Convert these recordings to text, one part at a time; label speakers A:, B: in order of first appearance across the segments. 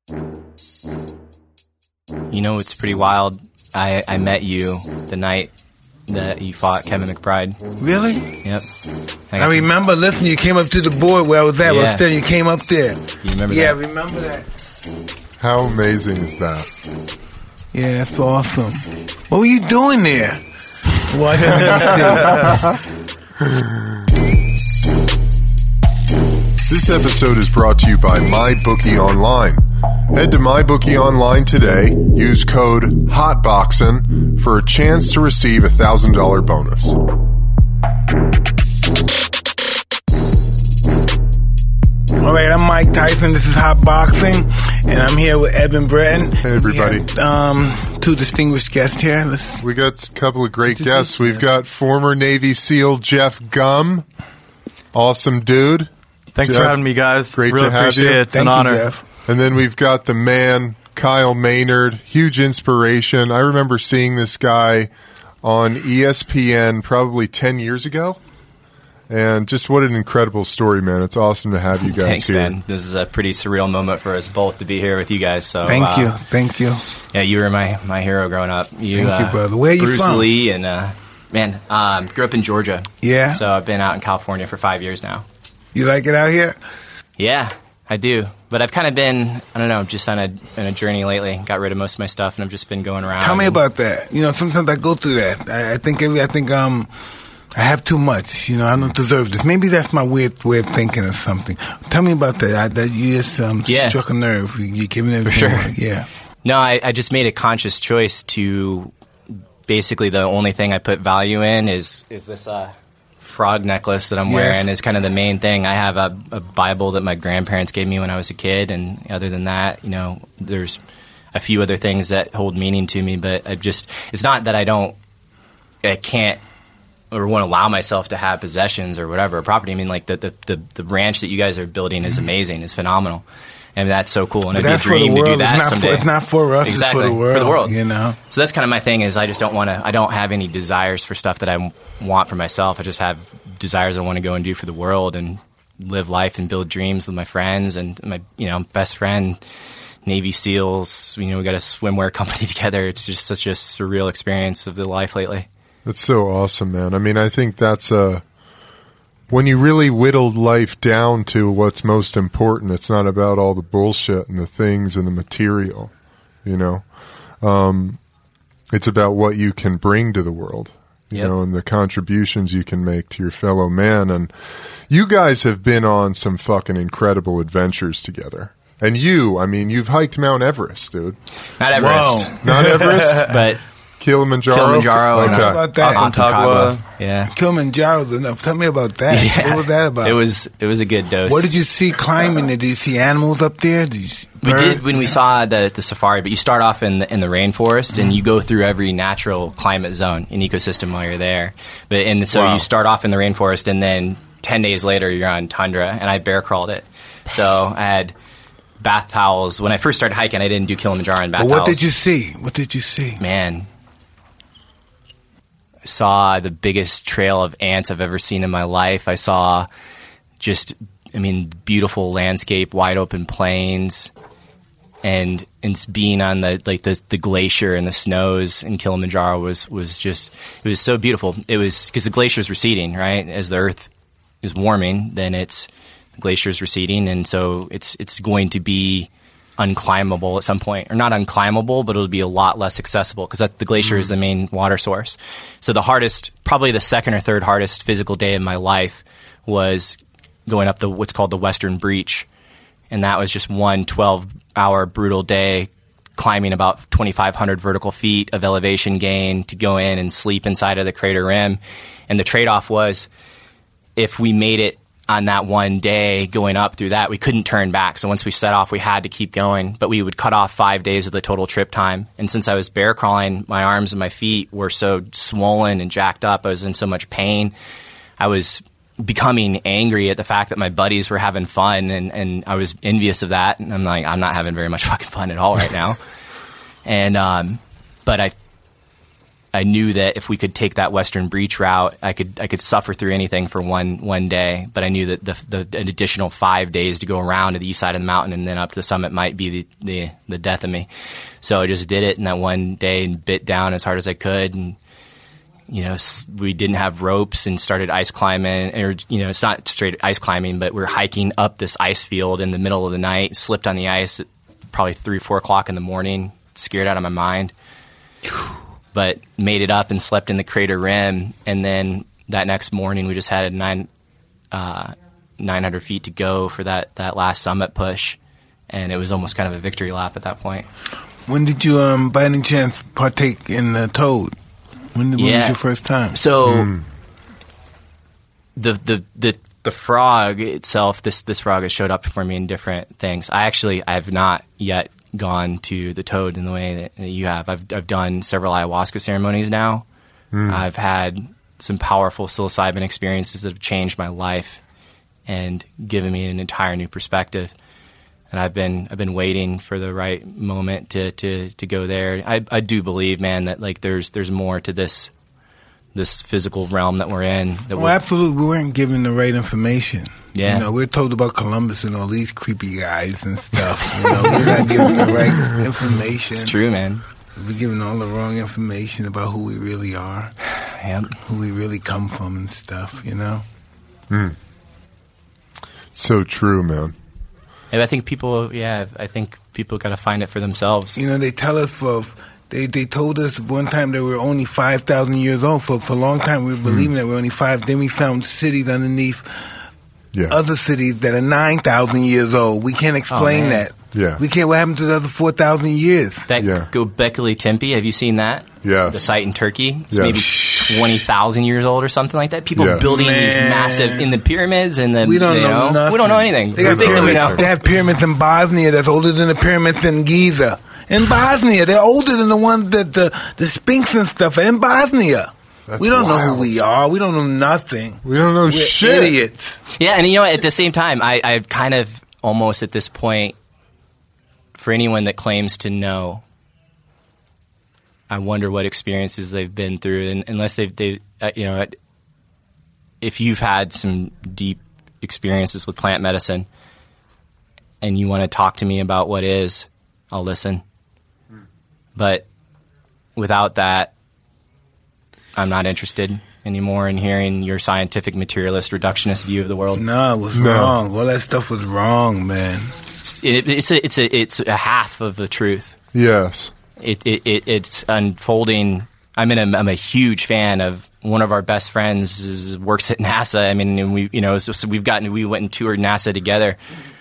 A: You know, it's pretty wild. I met you the night that you fought Kevin McBride.
B: Really?
A: Yep.
B: I remember, listen, you came up to the board where I was at.
A: Yeah.
B: You came up there.
A: You remember
B: that? Yeah, I remember that.
C: How amazing is that?
B: Yeah, that's awesome. What were you doing there?
C: This episode is brought to you by MyBookieOnline. Head to MyBookieOnline today, use code HOTBOXIN for a chance to receive a $1,000 bonus.
B: All right, I'm Mike Tyson. This is Hot Boxing, and I'm here with Evan Breton.
C: Hey, everybody.
B: Two distinguished guests here.
C: We got a couple of great guests. We've got former Navy SEAL Jeff Gum. Awesome dude.
D: Thanks
C: Jeff,
D: for having me, guys.
C: Great
D: really
C: to have
D: appreciate
C: you.
D: it. It's an honor.
B: Jeff.
C: And then we've got the man, Kyle Maynard. Huge inspiration. I remember seeing this guy on ESPN probably 10 years ago. And just what an incredible story, man. It's awesome to have you guys
A: Thanks,
C: here.
A: man. This is a pretty surreal moment for us both to be here with you guys. So
B: Thank you.
A: Yeah, you were my hero growing up.
B: Thank you, brother. Where are you
A: Bruce
B: from?
A: Lee and grew up in Georgia.
B: Yeah.
A: So I've been out in California for 5 years now.
B: You like it out here?
A: Yeah, I do. But I've kind of been, I don't know, just on a journey lately. Got rid of most of my stuff, and I've just been going around.
B: Tell me about that. You know, sometimes I go through that. I think I have too much. You know, I don't deserve this. Maybe that's my weird way of thinking or something. Tell me about that. That you just struck a nerve. You're giving everything
A: For sure.
B: away. Yeah.
A: No, I just made a conscious choice to basically the only thing I put value in is this frog necklace that I'm wearing is kind of the main thing. I have a Bible that my grandparents gave me when I was a kid, and other than that, you know, there's a few other things that hold meaning to me, but it's not that I can't or won't allow myself to have possessions or whatever, property. I mean, like the ranch that you guys are building is amazing, is phenomenal. And that's so cool, and it'd be a dream to do that someday.
B: It's not for us,
A: exactly.
B: It's for the world.
A: You
B: know?
A: So that's kind of my thing is I don't have any desires for stuff that I want for myself. I just have desires I want to go and do for the world and live life and build dreams with my friends and my, best friend, Navy SEALs. We got a swimwear company together. It's just such a surreal experience of the life lately.
C: That's so awesome, man. I mean, I think that's when you really whittled life down to what's most important, it's not about all the bullshit and the things and the material, it's about what you can bring to the world, and the contributions you can make to your fellow man. And you guys have been on some fucking incredible adventures together. And you've hiked Mount Everest, dude.
A: Not Everest.
C: Whoa. Not Everest?
A: But
C: Kilimanjaro.
A: Okay.
B: How about that?
A: Aconcagua. Yeah.
B: Kilimanjaro's enough. Tell me about that.
A: Yeah.
B: What was that about?
A: It was a good dose.
B: What did you see climbing? Did you see animals up there?
A: We did when we saw the safari, but you start off in the rainforest and you go through every natural climate zone and ecosystem while you're there. So you start off in the rainforest and then 10 days later you're on tundra, and I bear crawled it. So I had bath towels. When I first started hiking, I didn't do Kilimanjaro in bath towels.
B: What did you see? What did you see?
A: Man, I saw the biggest trail of ants I've ever seen in my life. I saw beautiful landscape, wide open plains, and being on the glacier and the snows in Kilimanjaro was so beautiful. It was because the glacier is receding, right? As the earth is warming, then the glacier is receding, and so it's going to be unclimbable at some point, or not unclimbable, but it'll be a lot less accessible because the glacier is the main water source. So probably the second or third hardest physical day of my life was going up what's called the Western Breach, and that was just one 12-hour brutal day, climbing about 2,500 vertical feet of elevation gain to go in and sleep inside of the crater rim. And the trade-off was if we made it on that one day going up through that, we couldn't turn back. So once we set off, we had to keep going, but we would cut off 5 days of the total trip time. And since I was bear crawling, my arms and my feet were so swollen and jacked up. I was in so much pain. I was becoming angry at the fact that my buddies were having fun, and I was envious of that. And I'm like, I'm not having very much fucking fun at all right now. And, but I knew that if we could take that Western Breach route, I could suffer through anything for one day. But I knew that an additional 5 days to go around to the east side of the mountain and then up to the summit might be the death of me. So I just did it in that one day and bit down as hard as I could. And we didn't have ropes and started ice climbing. Or it's not straight ice climbing, but we're hiking up this ice field in the middle of the night. Slipped on the ice at probably 3-4 o'clock in the morning. Scared out of my mind. But made it up and slept in the crater rim, and then that next morning we just had 900 feet to go for that last summit push, and it was almost kind of a victory lap at that point.
B: When did you, by any chance, partake in the Toad? When was your first time?
A: So the frog itself, this frog has showed up for me in different things. I have not yet gone to the Toad in the way that you have. I've done several ayahuasca ceremonies now. I've had some powerful psilocybin experiences that have changed my life and given me an entire new perspective. And I've been waiting for the right moment to go there. I do believe, man, that like there's more to this physical realm that we're in.
B: Absolutely. We weren't given the right information.
A: Yeah.
B: We're told about Columbus and all these creepy guys and stuff. We're not given the right information.
A: It's true, man.
B: We're given all the wrong information about who we really are, who we really come from and stuff,
C: So true, man.
A: And I think people got to find it for themselves.
B: They tell us They told us one time that we're only 5,000 years old. For a long time, we were believing that we're only 5. Then we found cities underneath other cities that are 9,000 years old. We can't explain that.
C: Yeah.
B: We can't. What happened to the other 4,000 years?
A: Göbekli Tepe, have you seen that?
C: Yeah.
A: The site in Turkey. It's maybe 20,000 years old or something like that. People building these massive in the pyramids and
B: we don't know nothing.
A: We don't know anything.
B: They have pyramids in Bosnia that's older than the pyramids in Giza. In Bosnia, they're older than the ones that the Sphinx and stuff are in Bosnia. We don't know who we are. We don't know nothing.
C: We don't know
B: We're
C: shit.
B: Idiots.
A: Yeah, and at the same time, I've kind of almost at this point, for anyone that claims to know, I wonder what experiences they've been through, and unless they if you've had some deep experiences with plant medicine, and you want to talk to me about what is, I'll listen. But without that, I'm not interested anymore in hearing your scientific materialist reductionist view of the world.
B: No, it was wrong. All that stuff was wrong, man.
A: It's a half of the truth.
C: Yes.
A: It's unfolding. I'm a huge fan of one of our best friends works at NASA. I mean, and we went and toured NASA together.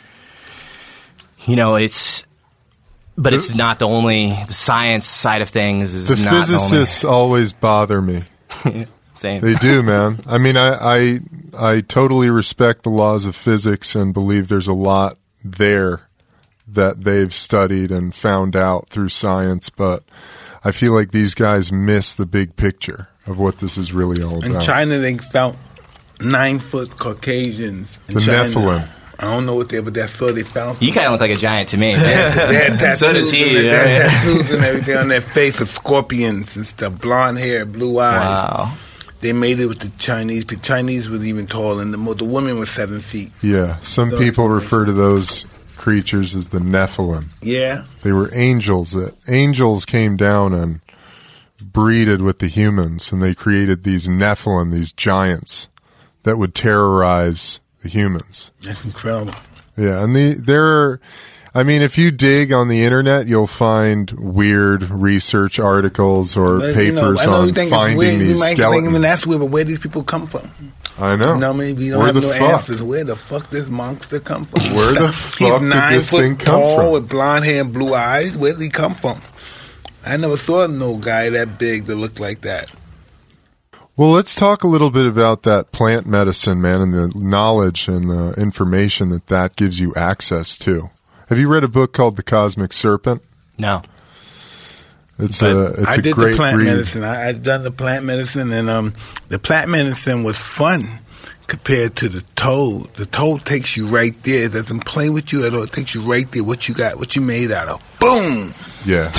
A: But it's not the science side of things is
C: the
A: not
C: physicists always bother me.
A: Same.
C: They do, man. I mean, I totally respect the laws of physics and believe there's a lot there that they've studied and found out through science, but I feel like these guys miss the big picture of what this is really all about.
B: In China, they found 9-foot Caucasians.
C: The Nephilim.
B: I don't know what they, but that's what they found.
A: You kind of look like a giant to me.
B: They had tattoos,
A: so does he.
B: They had tattoos and everything on their face of scorpions and stuff. Blonde hair, blue eyes.
A: Wow.
B: They made it with the Chinese. The Chinese was even taller, and the woman was 7 feet.
C: Yeah. Some people refer to those creatures as the Nephilim.
B: Yeah.
C: They were angels. Angels came down and breeded with the humans, and they created these Nephilim, these giants that would terrorize the humans.
B: That's incredible.
C: Yeah, and if you dig on the internet, you'll find weird research articles or papers on finding these skeletons.
B: Even that's weird, but where these people come from?
C: I know.
B: We don't have no answers. Where the fuck this monster come from?
C: Where the fuck did this thing come from?
B: Tall with blonde hair and blue eyes. Where did he come from? I never saw no guy that big that looked like that.
C: Well, let's talk a little bit about that plant medicine, man, and the knowledge and the information that gives you access to. Have you read a book called The Cosmic Serpent?
A: No.
C: It's a great
B: the plant
C: read.
B: Medicine. I've done the plant medicine, and the plant medicine was fun compared to the Toad. The Toad takes you right there. It doesn't play with you at all. It takes you right there. What you got, what you made out of. Boom!
C: Yeah.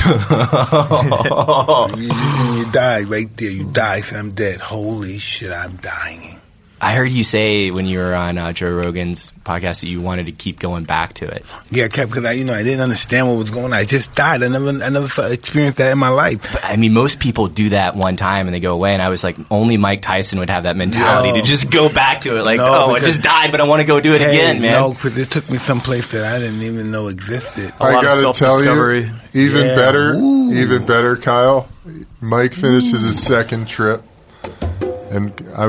B: You die right there. You die. Say, I'm dead. Holy shit, I'm dying.
A: I heard you say when you were on Joe Rogan's podcast that you wanted to keep going back to it.
B: Yeah, I kept, because I didn't understand what was going on. I just died. I never experienced that in my life.
A: But, I mean, most people do that one time and they go away. And I was like, only Mike Tyson would have that mentality to just go back to it. Like, I just died, but I want to go do it again, man.
B: No, because it took me someplace that I didn't even know existed.
C: I got to tell you, even better, Kyle. Mike finishes his second trip. And I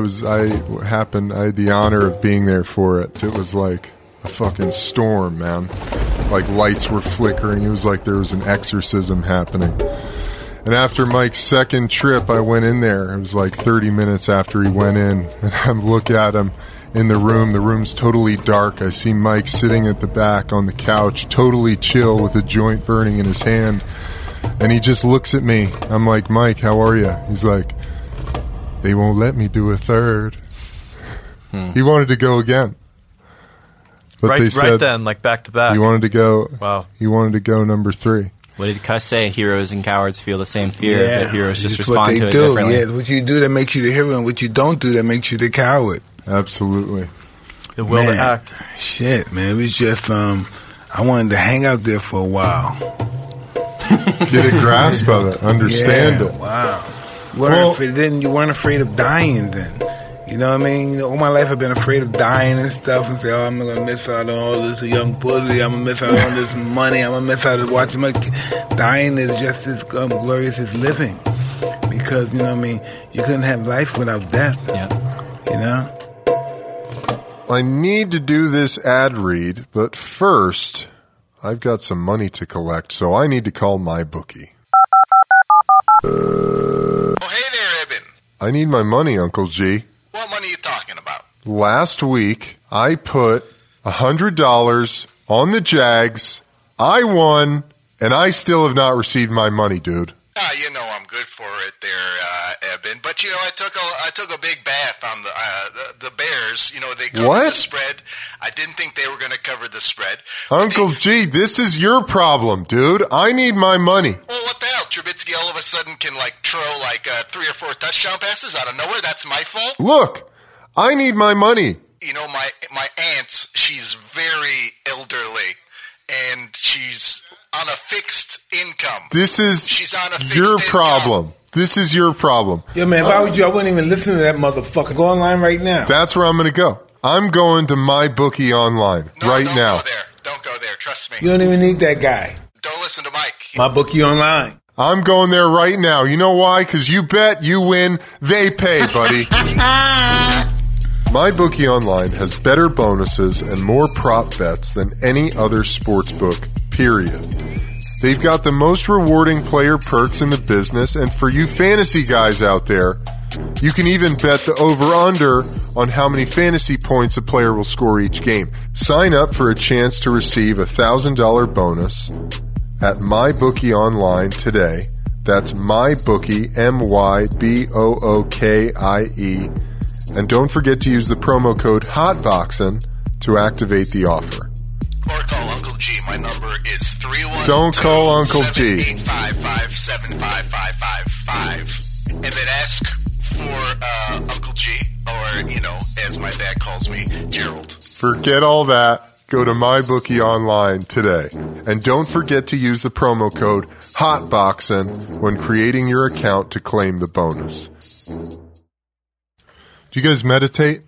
C: had the honor of being there for it. It was like a fucking storm, man. Like lights were flickering. It was like there was an exorcism happening. And after Mike's second trip, I went in there. It was like 30 minutes after he went in. And I look at him in the room. The room's totally dark. I see Mike sitting at the back on the couch, totally chill with a joint burning in his hand. And he just looks at me. I'm like, Mike, how are you? He's like, they won't let me do a third. He wanted to go again. But they said,
D: right then, like back to back.
C: He wanted to go.
D: Wow.
C: He wanted to go number 3.
A: What did Cuss say? Heroes and cowards feel the same fear, but heroes just respond to it
B: do.
A: differently.
B: Yeah, what you do that makes you the hero, and what you don't do that makes you the coward.
C: Absolutely.
D: The will to act.
B: Shit, man. It was just, I wanted to hang out there for a while.
C: Get a grasp of it. Understand it.
B: Wow. You weren't afraid of dying then. You know what I mean? All my life I've been afraid of dying and stuff and say, I'm going to miss out on all this young pussy. I'm going to miss out on this money. I'm going to miss out on watching my kid. Dying is just as glorious as living. Because, you know what I mean? You couldn't have life without death.
A: Yeah.
B: You know?
C: I need to do this ad read, but first, I've got some money to collect, so I need to call my bookie.
E: Oh, hey there, Eben.
C: I need my money, Uncle G.
E: What money are you talking about?
C: Last week, I put $100 on the Jags. I won, and I still have not received my money, dude.
E: You know I'm good for it there, Eben. But, you know, I took a big bath on the Bears. You know, they covered the spread. I didn't think they were going to cover the spread.
C: Uncle G, this is your problem, dude. I need my money.
E: Well, what the hell? Trubisky all of a sudden can, throw, 3 or 4 touchdown passes out of nowhere? That's my fault?
C: Look, I need my money.
E: You know, my aunt, she's very elderly, and she's on a fixed income.
C: She's on a fixed your problem. Income. This is your problem.
B: Yeah, man, if I was you, I wouldn't even listen to that motherfucker. Go online right now.
C: That's where I'm going to go. I'm going to MyBookie online right now.
E: Don't go there. Trust me.
B: You don't even need that guy.
E: Don't listen to Mike.
B: MyBookie online.
C: I'm going there right now. You know why? Because you bet, you win, they pay, buddy. MyBookie Online has better bonuses and more prop bets than any other sportsbook, period. They've got the most rewarding player perks in the business, and for you fantasy guys out there, you can even bet the over-under on how many fantasy points a player will score each game. Sign up for a chance to receive a $1,000 bonus at MyBookie Online today. That's MyBookie, MyBookie. And don't forget to use the promo code HOTBOXIN to activate the offer.
E: Or call Uncle G. My number is 312.
C: Don't call Uncle G.
E: 785-555-75555. And then ask for Uncle G, or, you know, as my dad calls me, Gerald.
C: Forget all that. Go to MyBookie Online today. And don't forget to use the promo code HOTBOXIN when creating your account to claim the bonus. Do you guys meditate?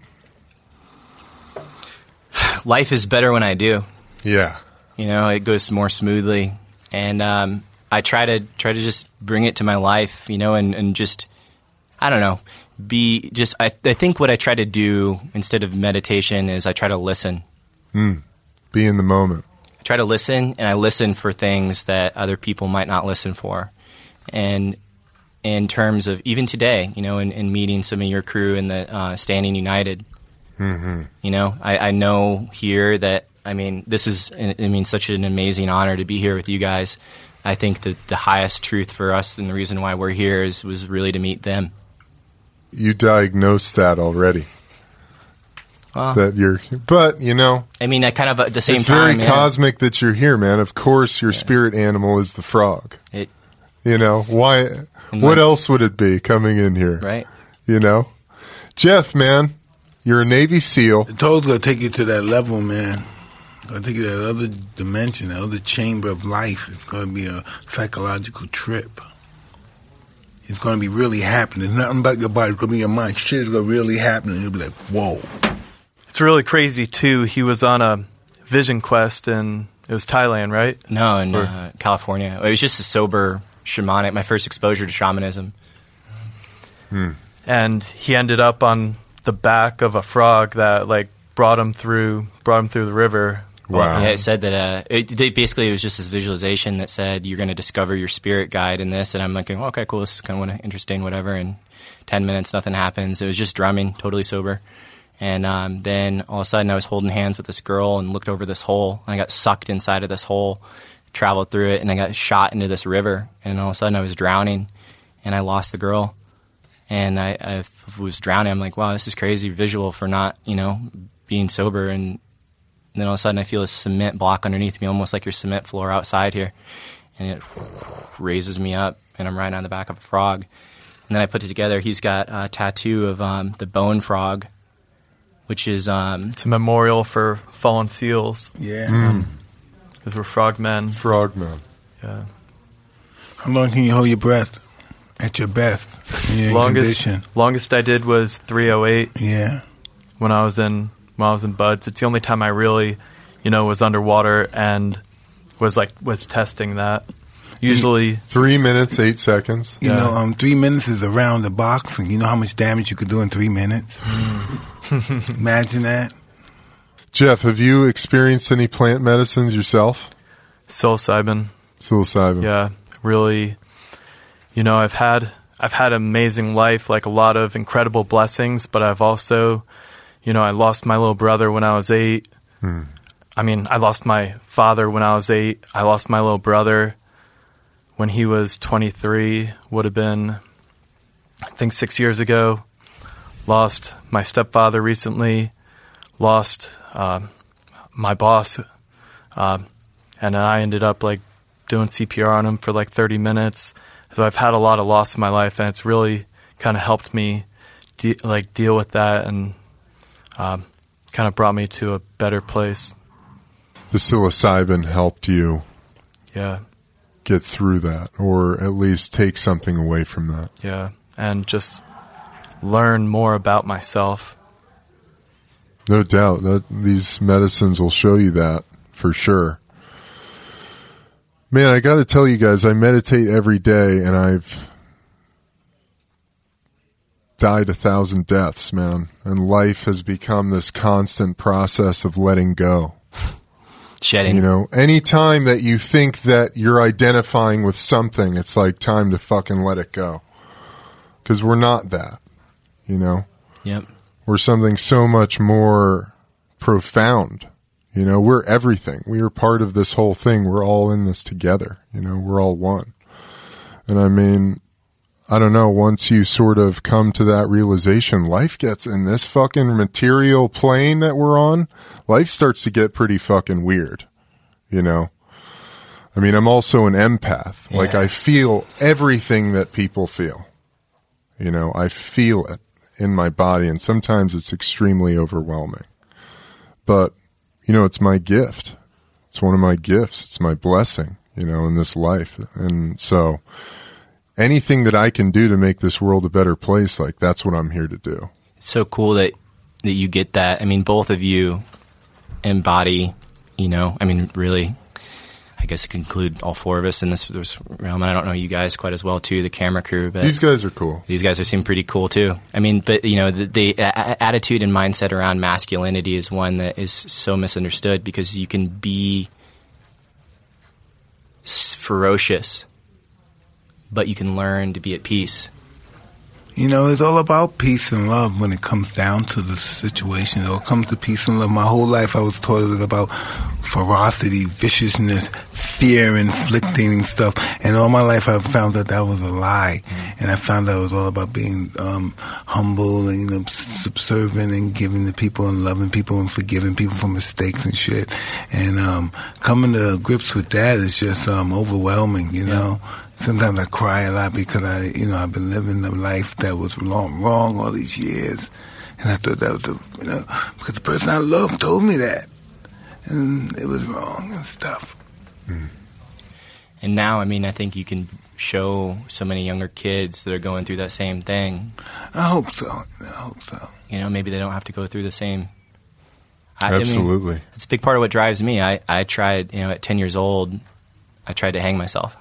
A: Life is better when I do.
C: Yeah.
A: You know, it goes more smoothly. And I try to just bring it to my life, you know, and just, I don't know, I think what I try to do instead of meditation is I try to listen.
C: Be in the moment.
A: I try to listen, and I listen for things that other people might not listen for. And in terms of even today, you know, in meeting some of your crew in the Standing United, you know, I know here that, I mean, this is, such an amazing honor to be here with you guys. I think that the highest truth for us and the reason why we're here was really to meet them.
C: You diagnosed that already. that you're, but
A: I mean, I kind of at the same
C: it's
A: time,
C: very cosmic that you're here, man. Of course, your spirit animal is the frog. Why? What else would it be coming in here?
A: Right.
C: Jeff, man, you're a Navy SEAL.
B: The toad's gonna take you to that level, man. Gonna take you to that other dimension, that other chamber of life. It's gonna be a psychological trip. It's gonna be really happening. It's nothing about your body. It's gonna be your mind. Shit is gonna really happen, and you'll be like, whoa.
D: It's really crazy, too. He was on a vision quest, and it was Thailand, right?
A: No, in California. It was just a sober shamanic, my first exposure to shamanism.
D: And he ended up on the back of a frog that, brought him through the river.
C: Wow.
A: Yeah, it said that, it was just this visualization that said, you're going to discover your spirit guide in this. And I'm like, oh, okay, cool, this is kind of interesting, whatever. And 10 minutes, nothing happens. It was just drumming, totally sober. And then all of a sudden I was holding hands with this girl and looked over this hole. And I got sucked inside of this hole, traveled through it, and I got shot into this river. And all of a sudden I was drowning, and I lost the girl. And I was drowning. I'm like, wow, this is crazy visual for not, being sober. And then all of a sudden I feel a cement block underneath me, almost like your cement floor outside here. And it raises me up, and I'm right on the back of a frog. And then I put it together. He's got a tattoo of the bone frog, which is...
D: it's a memorial for fallen seals.
B: Yeah.
D: Because we're frogmen.
C: Frogmen.
D: Yeah.
B: How long can you hold your breath at your best?
D: Longest I did was 308.
B: Yeah.
D: When I was in buds. It's the only time I really, was underwater and was testing that. Usually
C: 3 minutes, 8 seconds.
B: 3 minutes is around the box, and you know how much damage you could do in 3 minutes. Imagine that.
C: Jeff, have you experienced any plant medicines yourself?
D: Psilocybin.
C: Yeah,
D: really. I've had an amazing life, like a lot of incredible blessings, but I've also, I lost my little brother when I was 8. I mean, I lost my father when I was 8. I lost my little brother when he was 23, would have been, I think, 6 years ago. Lost my stepfather recently. Lost my boss. And then I ended up, doing CPR on him for, 30 minutes. So I've had a lot of loss in my life, and it's really kind of helped me deal with that, and kind of brought me to a better place.
C: The psilocybin helped you get through that, or at least take something away from that.
D: Yeah, and just learn more about myself.
C: No doubt. These medicines will show you that, for sure. Man, I got to tell you guys, I meditate every day, and I've died 1,000 deaths, man. And life has become this constant process of letting go.
A: Shedding.
C: Anytime that you think that you're identifying with something, it's like time to fucking let it go. Because we're not that,
A: Yep.
C: We're something so much more profound. We're everything. We are part of this whole thing. We're all in this together. We're all one. And I mean, I don't know, once you sort of come to that realization, life gets in this fucking material plane that we're on, life starts to get pretty fucking weird. I mean, I'm also an empath. Yeah. I feel everything that people feel. I feel it in my body, and sometimes it's extremely overwhelming. But it's my gift. It's one of my gifts. It's my blessing, in this life. And so anything that I can do to make this world a better place, that's what I'm here to do.
A: It's so cool that you get that. I mean, both of you embody, really, I guess it could include all four of us in this realm. And I don't know you guys quite as well, too, the camera crew. But
C: these guys are cool.
A: These guys seem pretty cool, too. I mean, but, the attitude and mindset around masculinity is one that is so misunderstood, because you can be ferocious, but you can learn to be at peace.
B: It's all about peace and love when it comes down to the situation. It all comes to peace and love. My whole life I was taught it about ferocity, viciousness, fear inflicting and stuff. And all my life I found that was a lie. And I found out it was all about being humble and subservient and giving to people and loving people and forgiving people for mistakes and shit. And coming to grips with that is just overwhelming, you know. Sometimes I cry a lot because I've been living a life that was wrong all these years. And I thought that was because the person I loved told me that. And it was wrong and stuff.
A: And now, I mean, I think you can show so many younger kids that are going through that same thing.
B: I hope so.
A: You know, maybe they don't have to go through the same.
C: Absolutely.
A: I mean, it's a big part of what drives me. I tried, at 10 years old, I tried to hang myself.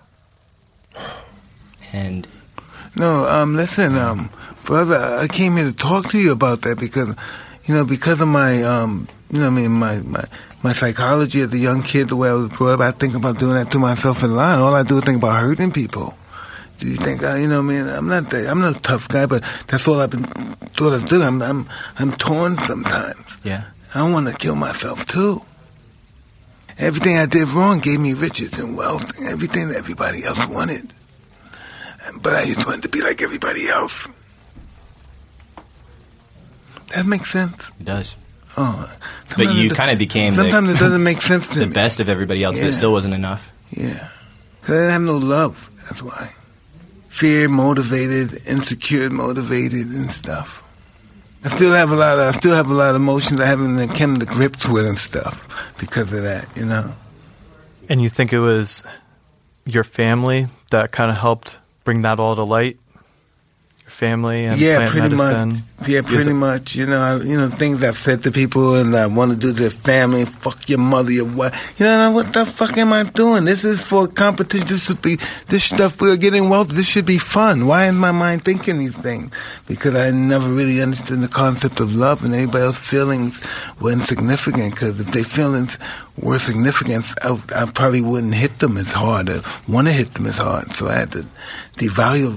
A: And
B: no, listen, brother, I came here to talk to you about that because of my, my psychology as a young kid, the way I was brought up, I think about doing that to myself in line. All I do is think about hurting people. Do you think, I'm not a tough guy, but that's all I've been thought of doing. I'm torn sometimes.
A: Yeah.
B: I want to kill myself too. Everything I did wrong gave me riches and wealth and everything that everybody else wanted. But I just wanted to be like everybody else. That makes sense?
A: It does.
B: Oh,
A: but you kind of became
B: sometimes it doesn't make sense to
A: the
B: me.
A: best of everybody else, but it still wasn't enough.
B: Yeah. Because I didn't have no love. That's why. Fear motivated, insecure motivated and stuff. I still have a lot of emotions I haven't come to grips with and stuff because of that,
D: And you think it was your family that kind of helped bring that all to light? Your family and plant medicine?
B: Pretty much. Things I've said to people and I want to do to their family. Fuck your mother, your wife. What the fuck am I doing? This is for competition. This stuff we're getting wealthy. This should be fun. Why is my mind thinking these things? Because I never really understood the concept of love and everybody else's feelings were insignificant. Because if their feelings were significant, I probably wouldn't hit them as hard or want to hit them as hard. So I had to devalue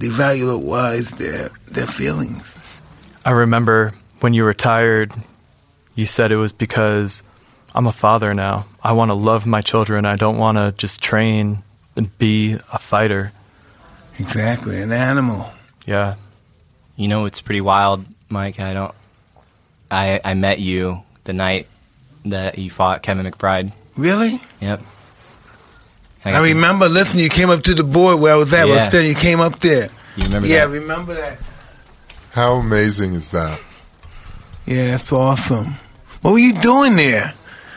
B: their feelings.
D: I remember when you retired, you said it was because I'm a father now. I want to love my children. I don't want to just train and be a fighter.
B: Exactly, an animal.
D: Yeah.
A: It's pretty wild, Mike. I met you the night that you fought Kevin McBride.
B: Really?
A: Yep.
B: I remember, listen, you came up to the board where I was at.
A: Yeah.
B: You came up there.
A: You remember that?
B: Yeah, I remember that.
C: How amazing is that?
B: Yeah, that's awesome. What were you doing there?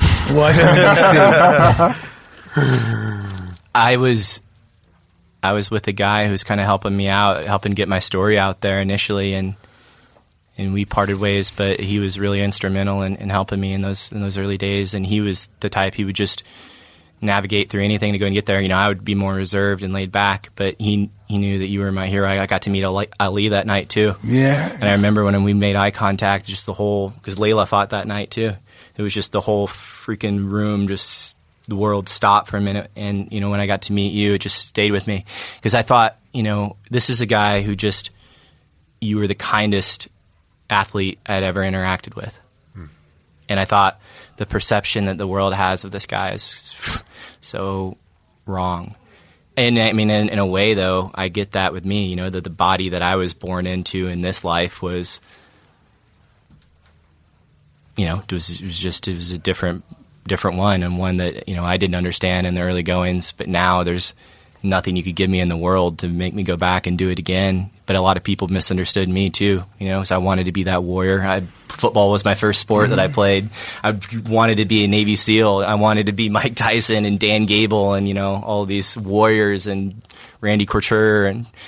A: I was with a guy who's kind of helping me out, helping get my story out there initially, and we parted ways. But he was really instrumental in helping me in those early days. And he was the type he would just navigate through anything to go and get there. I would be more reserved and laid back, but he knew that you were my hero. I got to meet Ali that night too.
B: Yeah.
A: And I remember when we made eye contact, just the whole, because Layla fought that night too. It was just the whole freaking room, just the world stopped for a minute. And, when I got to meet you, it just stayed with me because I thought, this is a guy who you were the kindest athlete I'd ever interacted with. And I thought the perception that the world has of this guy is so wrong. And I mean, in a way, though, I get that with me, that the body that I was born into in this life was, it was a different one, and one that, I didn't understand in the early goings. But now there's nothing you could give me in the world to make me go back and do it again. But a lot of people misunderstood me too, because I wanted to be that warrior. Football was my first sport that I played. I wanted to be a Navy SEAL. I wanted to be Mike Tyson and Dan Gable and, all these warriors and Randy Couture.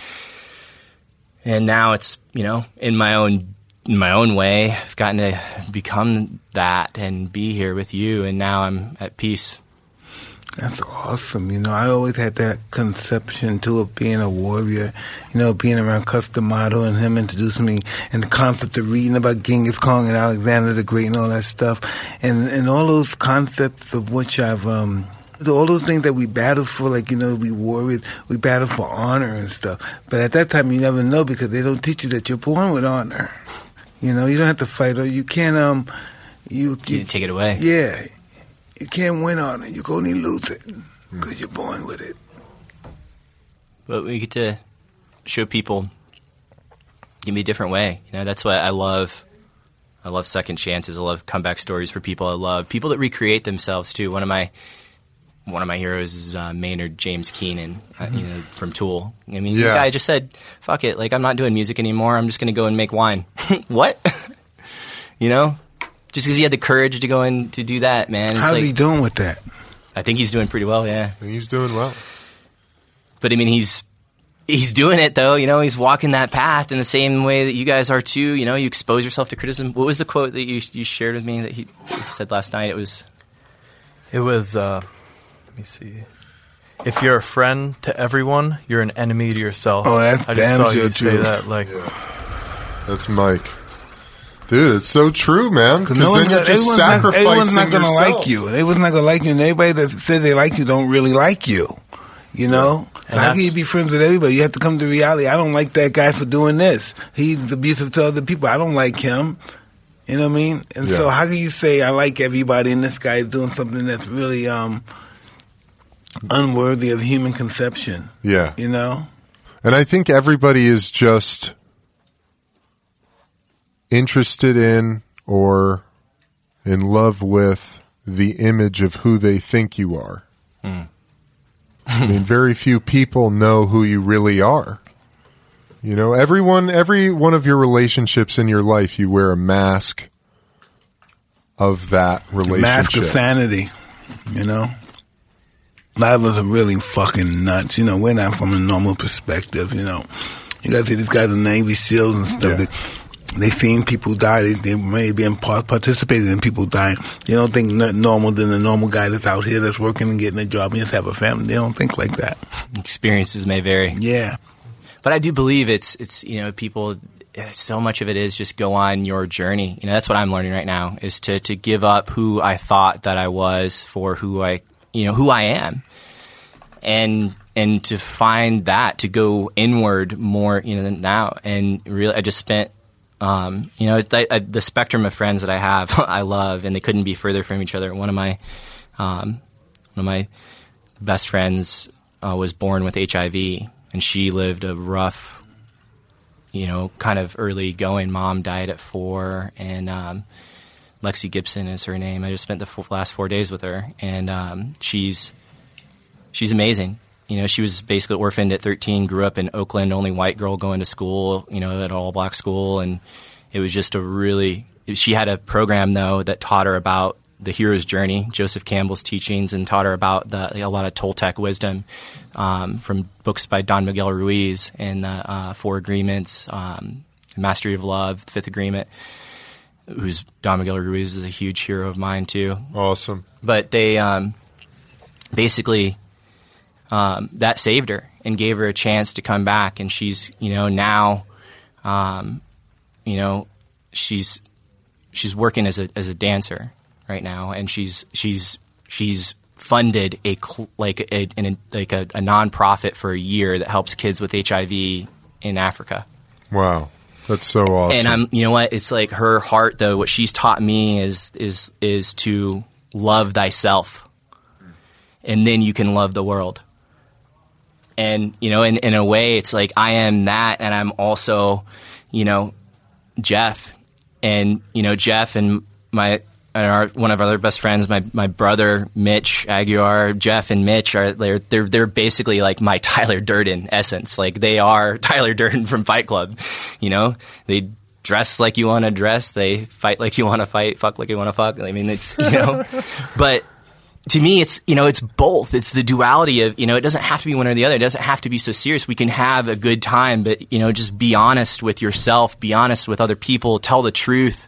A: And now it's, in my own way, I've gotten to become that and be here with you. And now I'm at peace.
B: That's awesome. I always had that conception, too, of being a warrior, being around Customato and him introducing me, and the concept of reading about Genghis Khan and Alexander the Great and all that stuff. And all those concepts of which I've, all those things that we battle for, like, we warriors, we battle for honor and stuff. But at that time, you never know because they don't teach you that you're born with honor. You don't have to fight, or you can't, you
A: take it away.
B: Yeah. You can't win on it. You can only lose it. because you're born with it.
A: But we get to show people, give me a different way. You know, that's what I love. I love second chances. I love comeback stories for people. I love people that recreate themselves too. One of my heroes is Maynard James Keenan, from Tool. I mean, the guy just said, "Fuck it, like I'm not doing music anymore. I'm just going to go and make wine." What? You know, just because he had the courage to go and to do that, man.
B: How's he doing with that?
A: I think he's doing pretty well. Yeah,
C: I think he's doing well.
A: But I mean, he's doing it though. You know, he's walking that path in the same way that you guys are too. You know, you expose yourself to criticism. What was the quote that you shared with me that he said last night? It was. Let me see. If you're a friend to everyone, you're an enemy to yourself.
B: Oh, that's damn sure true. I just saw you say that.
C: Like, that's Mike. Dude, it's so true, man. Because then you're just sacrificing
B: everyone's not gonna
C: yourself.
B: like you. Everyone's not going to like you. And everybody that says they like you don't really like you. You know? So how can you be friends with everybody? You have to come to reality. I don't like that guy for doing this. He's abusive to other people. I don't like him. You know what I mean? And so how can you say I like everybody and this guy is doing something that's really unworthy of human conception?
C: Yeah.
B: You know?
C: And I think everybody is just interested in or in love with the image of who they think you are. I mean, very few people know who you really are. You know, every one of your relationships in your life, you wear a mask of that relationship.
B: Mask of sanity, you know? A lot of us are really fucking nuts. You know, we're not from a normal perspective, you know. You got to see these guys in Navy SEALs and stuff. Yeah. They've seen people die. They may be participated in people dying. They don't think nothing normal than the normal guy that's out here that's working and getting a job and just have a family. They don't think like that.
A: Experiences may vary.
B: Yeah.
A: But I do believe it's you know, people, so much of it is just go on your journey. You know, that's what I'm learning right now, is to give up who I thought that I was for who I am. And to find that, to go inward more, you know, than now. And really, I just spent, you know, the spectrum of friends that I have, I love, and they couldn't be further from each other. One of my best friends was born with HIV, and she lived a rough, you know, kind of early going. Mom died at 4, and Lexi Gibson is her name. I just spent the last 4 days with her, and she's amazing. You know, she was basically orphaned at 13, grew up in Oakland, only white girl going to school, you know, at an all-black school. And it was just she had a program, though, that taught her about the hero's journey, Joseph Campbell's teachings, and taught her about a lot of Toltec wisdom from books by Don Miguel Ruiz and the 4 Agreements, Mastery of Love, the 5th Agreement, who's Don Miguel Ruiz is a huge hero of mine, too.
C: Awesome.
A: But they basically... that saved her and gave her a chance to come back. And she's, you know, now, you know, she's working as a dancer right now, and she's funded a nonprofit for a year that helps kids with HIV in Africa.
C: Wow, that's so awesome.
A: And you know what? It's like her heart, though. What she's taught me is to love thyself, and then you can love the world. And, you know, in a way, it's like I am that, and I'm also, you know, Jeff. And, you know, Jeff and one of our other best friends, my brother, Mitch Aguiar, Jeff and Mitch, they're basically like my Tyler Durden essence. Like, they are Tyler Durden from Fight Club, you know? They dress like you want to dress. They fight like you want to fight, fuck like you want to fuck. I mean, it's, you know, but... To me, it's, you know, it's both. It's the duality of, you know, it doesn't have to be one or the other. It doesn't have to be so serious. We can have a good time, but, you know, just be honest with yourself, be honest with other people, tell the truth.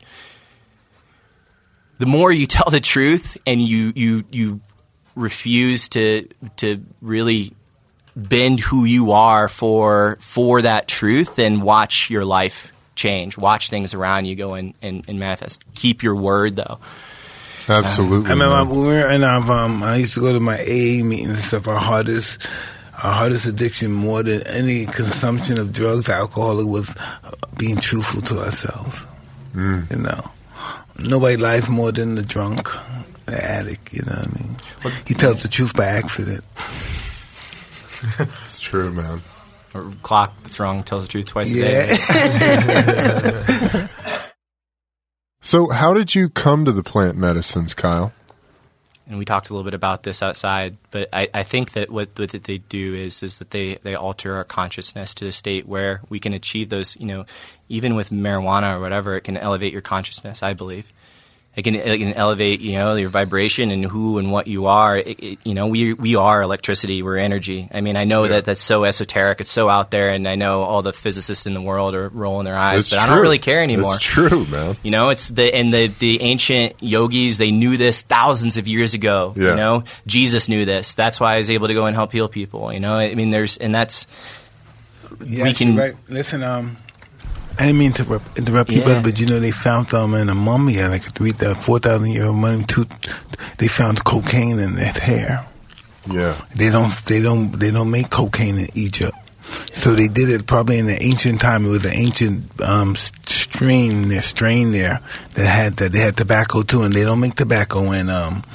A: The more you tell the truth and you refuse to really bend who you are for that truth, then watch your life change. Watch things around you go and manifest. Keep your word, though.
C: Absolutely.
B: I remember when we were in I used to go to my AA meetings and stuff. Our hardest addiction, more than any consumption of drugs, alcohol, was being truthful to ourselves. You know, nobody lies more than the drunk. the attic. You know what I mean? He tells the truth by accident.
C: It's true, man.
A: Or clock that's wrong tells the truth twice a day.
C: So how did you come to the plant medicines, Kyle?
A: And we talked a little bit about this outside, but I think that what they do is that they alter our consciousness to a state where we can achieve those, even with marijuana or whatever, it can elevate your consciousness, I believe. It can elevate, your vibration and who and what you are. We are electricity. We're energy. I mean, I know that's so esoteric. It's so out there, and I know all the physicists in the world are rolling their eyes, but I don't really care anymore.
C: It's true, man.
A: It's the ancient yogis. They knew this thousands of years ago.
C: Yeah.
A: Jesus knew this. That's why I was able to go and help heal people. I mean, that's we can.
B: Right. Listen, I didn't mean to interrupt you, brother, but they found them in a mummy, like a 4,000-year-old mummy. They found cocaine in his hair.
C: Yeah,
B: they don't make cocaine in Egypt, so they did it probably in the ancient time. It was an ancient strain there that they had tobacco too, and they don't make tobacco in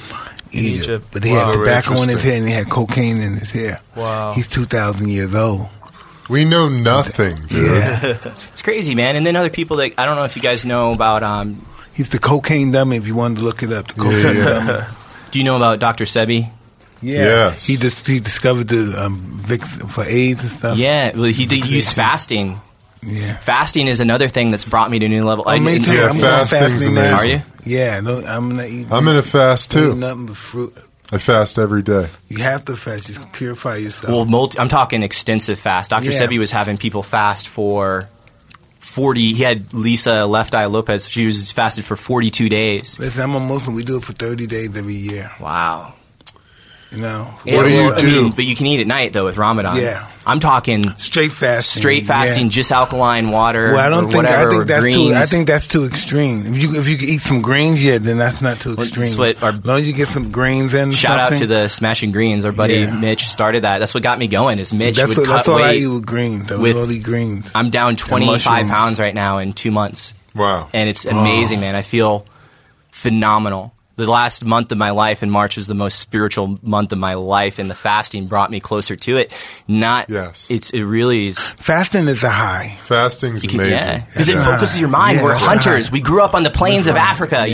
B: Egypt. But they had tobacco in his hair, and they had cocaine in his hair.
D: Wow,
B: he's 2,000 years old.
C: We know nothing, dude.
B: Yeah.
A: It's crazy, man. And then other people that I don't know if you guys know about.
B: He's the cocaine dummy. If you wanted to look it up, the cocaine dummy.
A: Do you know about Dr. Sebi?
B: Yeah. Yes. He discovered the Vicks for AIDS and stuff.
A: Yeah. Well, he used fasting.
B: Yeah.
A: Fasting is another thing that's brought me to a new level.
B: I'm
C: fasting's amazing.
A: Are you?
B: Yeah. I'm gonna eat.
C: I'm in a fast too.
B: Nothing but fruit.
C: I fast every day.
B: You have to fast. Just purify yourself.
A: Well, I'm talking extensive fast. Dr. Sebi was having people fast for 40. He had Lisa Left Eye Lopez. She was fasted for 42 days.
B: Listen, I'm a Muslim. We do it for 30 days every year.
A: Wow.
C: What do you do?
A: But you can eat at night, though, with Ramadan.
B: Yeah.
A: I'm talking
B: straight fasting,
A: just alkaline water.
B: Well, I don't think
A: whatever,
B: I think that's
A: greens.
B: I think that's too extreme. If you can eat some greens, then that's not too extreme. As long as you get some greens in.
A: Shout out to the Smashing Greens. Our buddy Mitch started that. That's what got me going. Is Mitch would cut weight.
B: That's all I eat with greens. All these greens.
A: I'm down 25 pounds right now in 2 months.
C: Wow.
A: And it's amazing, man. I feel phenomenal. The last month of my life in March was the most spiritual month of my life, and the fasting brought me closer to it. It really is.
B: Fasting is a high.
C: Fasting's amazing.
A: Yeah, because it focuses your mind. We're hunters. We grew up on the plains of Africa,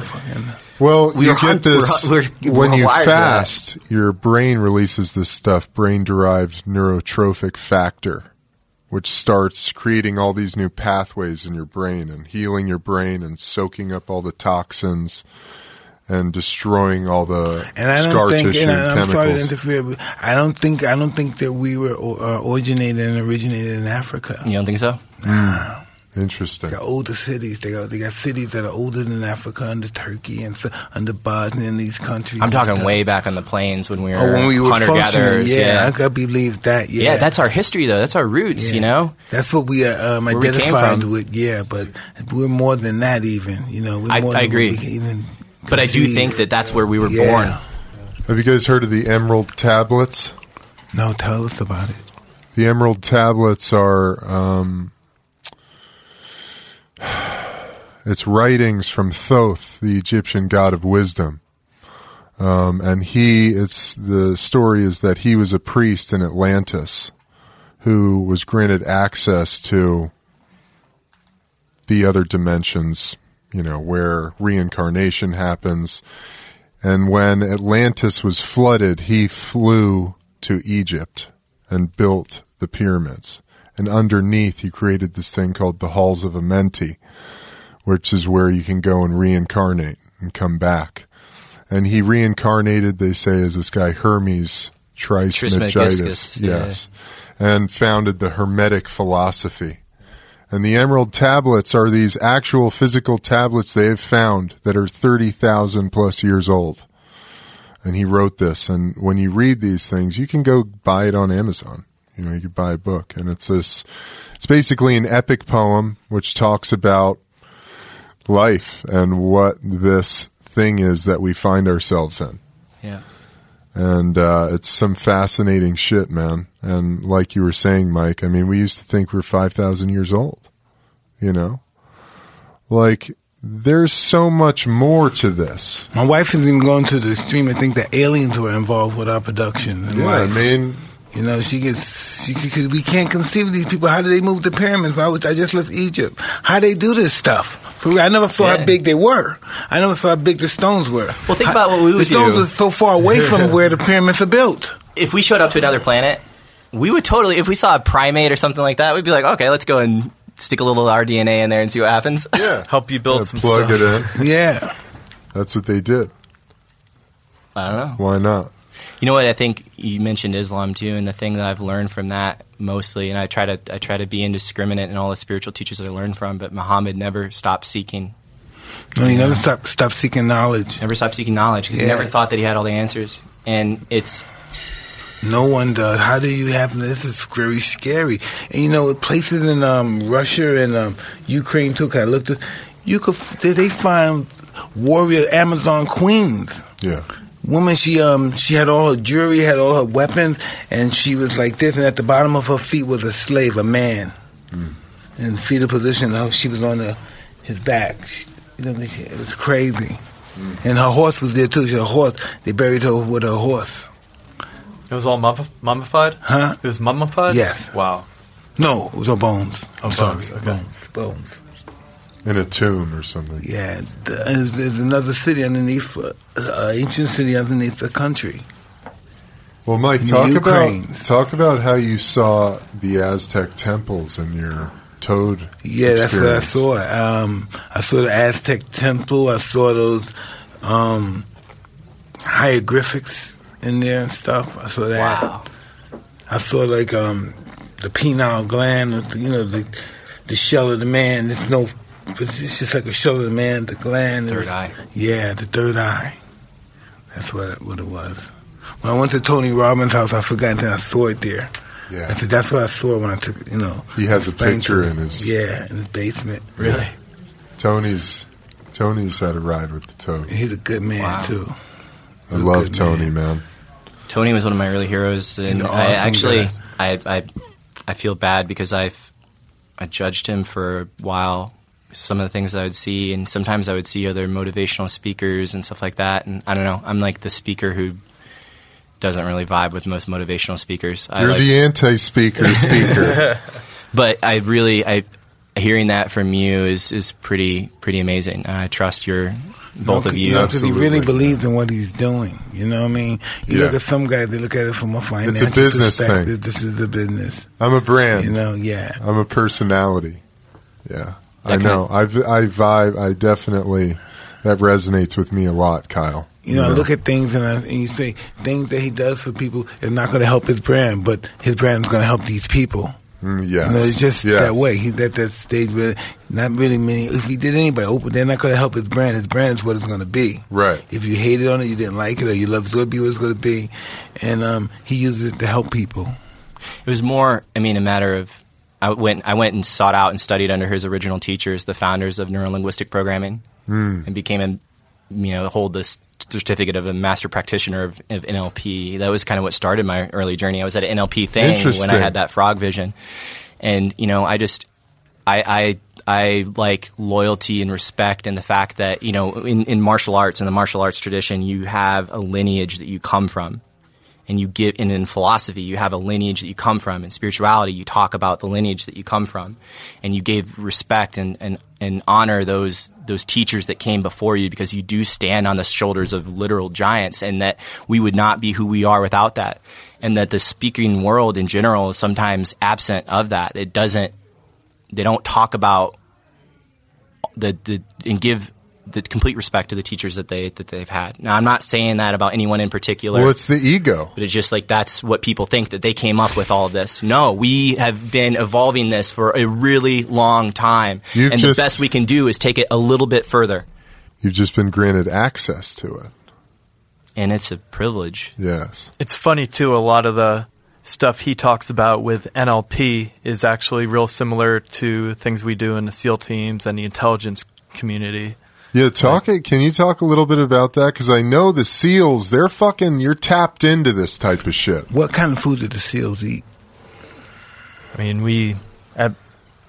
C: Well, you get this when you fast, your brain releases this stuff, brain-derived neurotrophic factor, which starts creating all these new pathways in your brain and healing your brain and soaking up all the toxins and destroying all the scar tissue and chemicals. I'm sorry to interfere, but
B: I don't think that we were originated in Africa.
A: You don't think so?
B: Nah.
C: Interesting.
B: They got older cities. They got cities that are older than Africa, under Turkey and under Bosnia and these countries.
A: I'm talking way back on the plains when we were
B: hunter-gatherers. Yeah, I could believe that. Yeah,
A: that's our history, though. That's our roots,
B: That's what we identified with. Yeah, but we're more than that even.
A: I agree. But I do think that's where we were born.
C: Have you guys heard of the Emerald Tablets?
B: No, tell us about it.
C: The Emerald Tablets are it's writings from Thoth, the Egyptian god of wisdom. And the story is that he was a priest in Atlantis who was granted access to the other dimensions, where reincarnation happens. And when Atlantis was flooded, he flew to Egypt and built the pyramids. And underneath, he created this thing called the Halls of Amenti, which is where you can go and reincarnate and come back. And he reincarnated, they say, as this guy Hermes Trismegistus. Yes. And founded the Hermetic philosophy. And the Emerald Tablets are these actual physical tablets they have found that are 30,000 plus years old. And he wrote this. And when you read these things, you can go buy it on Amazon. You could buy a book. And it's basically an epic poem which talks about life and what this thing is that we find ourselves in.
A: Yeah.
C: And it's some fascinating shit, man. And like you were saying, Mike, I mean, we used to think we're 5,000 years old, Like, there's so much more to this.
B: My wife is even going to the extreme and think that aliens were involved with our production. And
C: I mean,
B: you know, because we can't conceive of these people. How do they move the pyramids? I just left Egypt. How they do this stuff? For real, I never saw how big they were. I never saw how big the stones were.
A: Well, think about what we would do.
B: The stones are so far away from where the pyramids are built.
A: If we showed up to another planet, we would totally, if we saw a primate or something like that, we'd be like, okay, let's go and stick a little RDNA in there and see what happens.
C: Yeah.
D: Help you build some
C: plug
D: stuff.
C: It in.
B: Yeah.
C: That's what they did.
A: I don't know.
C: Why not?
A: You know what? I think you mentioned Islam too, and the thing that I've learned from that mostly, and I try to be indiscriminate in all the spiritual teachers that I learned from, but Muhammad never stopped seeking.
B: No, he never stopped seeking knowledge.
A: Never stopped seeking knowledge because he never thought that he had all the answers, and it's.
B: No one does. How do you have this? Is very scary. And you know, places in Russia and Ukraine too. Cause I looked at, they find warrior Amazon queens.
C: Yeah.
B: Woman, she had all her jewelry, had all her weapons, and she was like this. And at the bottom of her feet was a slave, a man, in fetal position. She was on his back. It was crazy. And her horse was there too. She had a horse. They buried her with her horse.
D: It was all mummified?
B: Huh?
D: It was mummified?
B: Yes.
D: Wow.
B: No, it was all bones.
D: Bones, okay.
B: Bones.
C: In a tomb or something.
B: Yeah. There's another city underneath, ancient city underneath the country.
C: Well, Mike, talk about how you saw the Aztec temples in your Toad experience.
B: That's what I saw. I saw the Aztec temple. I saw those hieroglyphics in there and stuff. I saw that.
A: Wow.
B: I saw like the penile gland, you know, the shell of the man. It's just like a shell of the man, the gland.
A: Third eye.
B: Yeah, the third eye. That's what it was. When I went to Tony Robbins' house, I forgot that I saw it there.
C: Yeah.
B: I said, that's what I saw when I took, you know.
C: He has a picture in his...
B: Yeah, in his basement.
A: Really?
B: Yeah.
C: Tony's had a ride with the Toad.
B: He's a good man, too.
C: I love Tony, man.
A: Tony was one of my early heroes, and I feel bad because I judged him for a while. Some of the things that I would see, and sometimes I would see other motivational speakers and stuff like that. And I don't know, I'm like the speaker who doesn't really vibe with most motivational speakers.
C: You're the anti-speaker speaker.
A: But hearing that from you is pretty amazing. And I trust both of you.
B: Because he really believes in what he's doing. You know what I mean? You look at some guys, they look at it from a financial
C: It's a business
B: perspective.
C: thing.
B: This is a business.
C: I'm a brand.
B: You know, yeah.
C: I'm a personality. Yeah. I know. I vibe. I definitely, that resonates with me a lot, Kyle.
B: You know, I look at things and you say things that he does for people is not going to help his brand, but his brand is going to help these people.
C: Yes.
B: You know, it's just that way. He's at that stage where not really many. If he did anybody, they're not going to help his brand. His brand is what it's going to be.
C: Right.
B: If you hated on it, you didn't like it, or you loved it, it's going to be what it's going to be. And he uses it to help people.
A: It was more, a matter of I went and sought out and studied under his original teachers, the founders of neurolinguistic programming, and became hold this certificate of a master practitioner of NLP. That was kind of what started my early journey. I was at an NLP thing when I had that frog vision, and I like loyalty and respect, and the fact that in martial arts, in the martial arts tradition, you have a lineage that you come from. And you give, and in philosophy, you have a lineage that you come from. In spirituality, you talk about the lineage that you come from, and you gave respect and honor those teachers that came before you, because you do stand on the shoulders of literal giants, and that we would not be who we are without that, and that the speaking world in general is sometimes absent of that. They don't talk about and give the complete respect to the teachers that they've had. Now, I'm not saying that about anyone in particular.
C: Well, it's the ego.
A: But it's just like that's what people think, that they came up with all of this. No, we have been evolving this for a really long time. The best we can do is take it a little bit further.
C: You've just been granted access to it.
A: And it's a privilege.
C: Yes.
D: It's funny, too, a lot of the stuff he talks about with NLP is actually real similar to things we do in the SEAL teams and the intelligence community.
C: Yeah, can you talk a little bit about that? Because I know the SEALs, you're tapped into this type of shit.
B: What kind of food did the SEALs eat?
D: We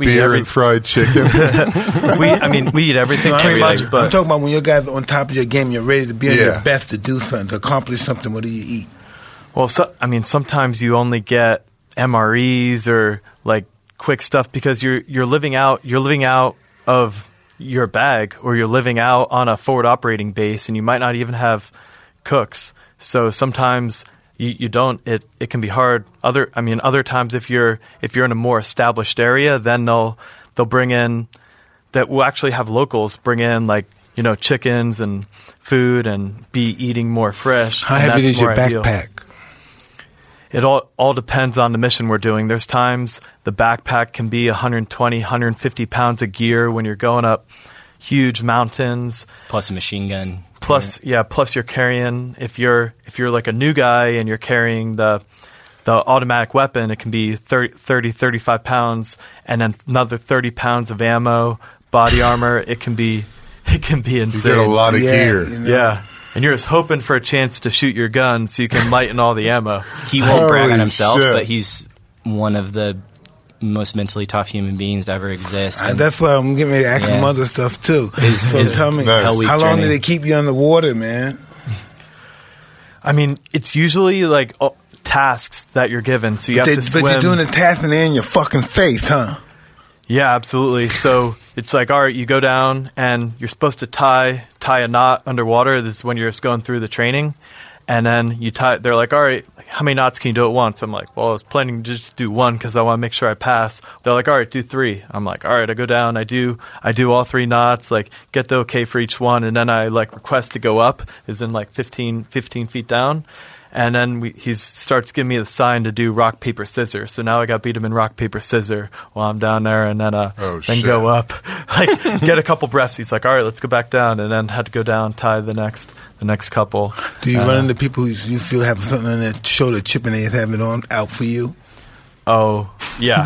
C: beer and fried chicken.
D: We eat everything pretty much. But
B: I'm talking about when you guys are on top of your game, you're ready to be on your best to do something, to accomplish something. What do you eat?
D: Well, sometimes you only get MREs or like quick stuff because you're living out of your bag, or you're living out on a forward operating base, and you might not even have cooks. So sometimes you don't. It can be hard. Other times if you're in a more established area, then they'll bring in, that will actually have locals bring in like, chickens and food and be eating more fresh.
B: How heavy is your backpack?
D: It all depends on the mission we're doing. There's times the backpack can be 120, 150 pounds of gear when you're going up huge mountains.
A: Plus a machine gun.
D: Plus you're carrying, if you're like a new guy and you're carrying the automatic weapon, it can be 30, 35 pounds, and then another 30 pounds of ammo, body armor. It can be insane.
C: You get a lot of gear.
D: Yeah. And you're just hoping for a chance to shoot your gun so you can lighten all the ammo.
A: He won't brag on himself, but he's one of the most mentally tough human beings to ever exist.
B: That's why I'm getting ready to ask some other stuff, too. Tell me, how long do they keep you underwater, man?
D: It's usually like tasks that you're given, so you have to swim.
B: But you're doing the task and they're in your fucking face, huh?
D: Yeah, absolutely. So it's like, all right, you go down and you're supposed to tie a knot underwater. This is when you're just going through the training. And then they're like, all right, how many knots can you do at once? I'm like, well, I was planning to just do one because I want to make sure I pass. They're like, all right, do 3. I'm like, all right, I go down, I do all 3 knots, like get the okay for each one. And then I like request to go up, is in like 15 feet down. And then he starts giving me the sign to do rock, paper, scissors. So now I got to beat him in rock, paper, scissors while I'm down there, and then go up, like get a couple breaths. He's like, all right, let's go back down, and then had to go down, tie the next couple.
B: Do you run into people who you still have something on their shoulder chip and they have it out for you?
D: Oh yeah,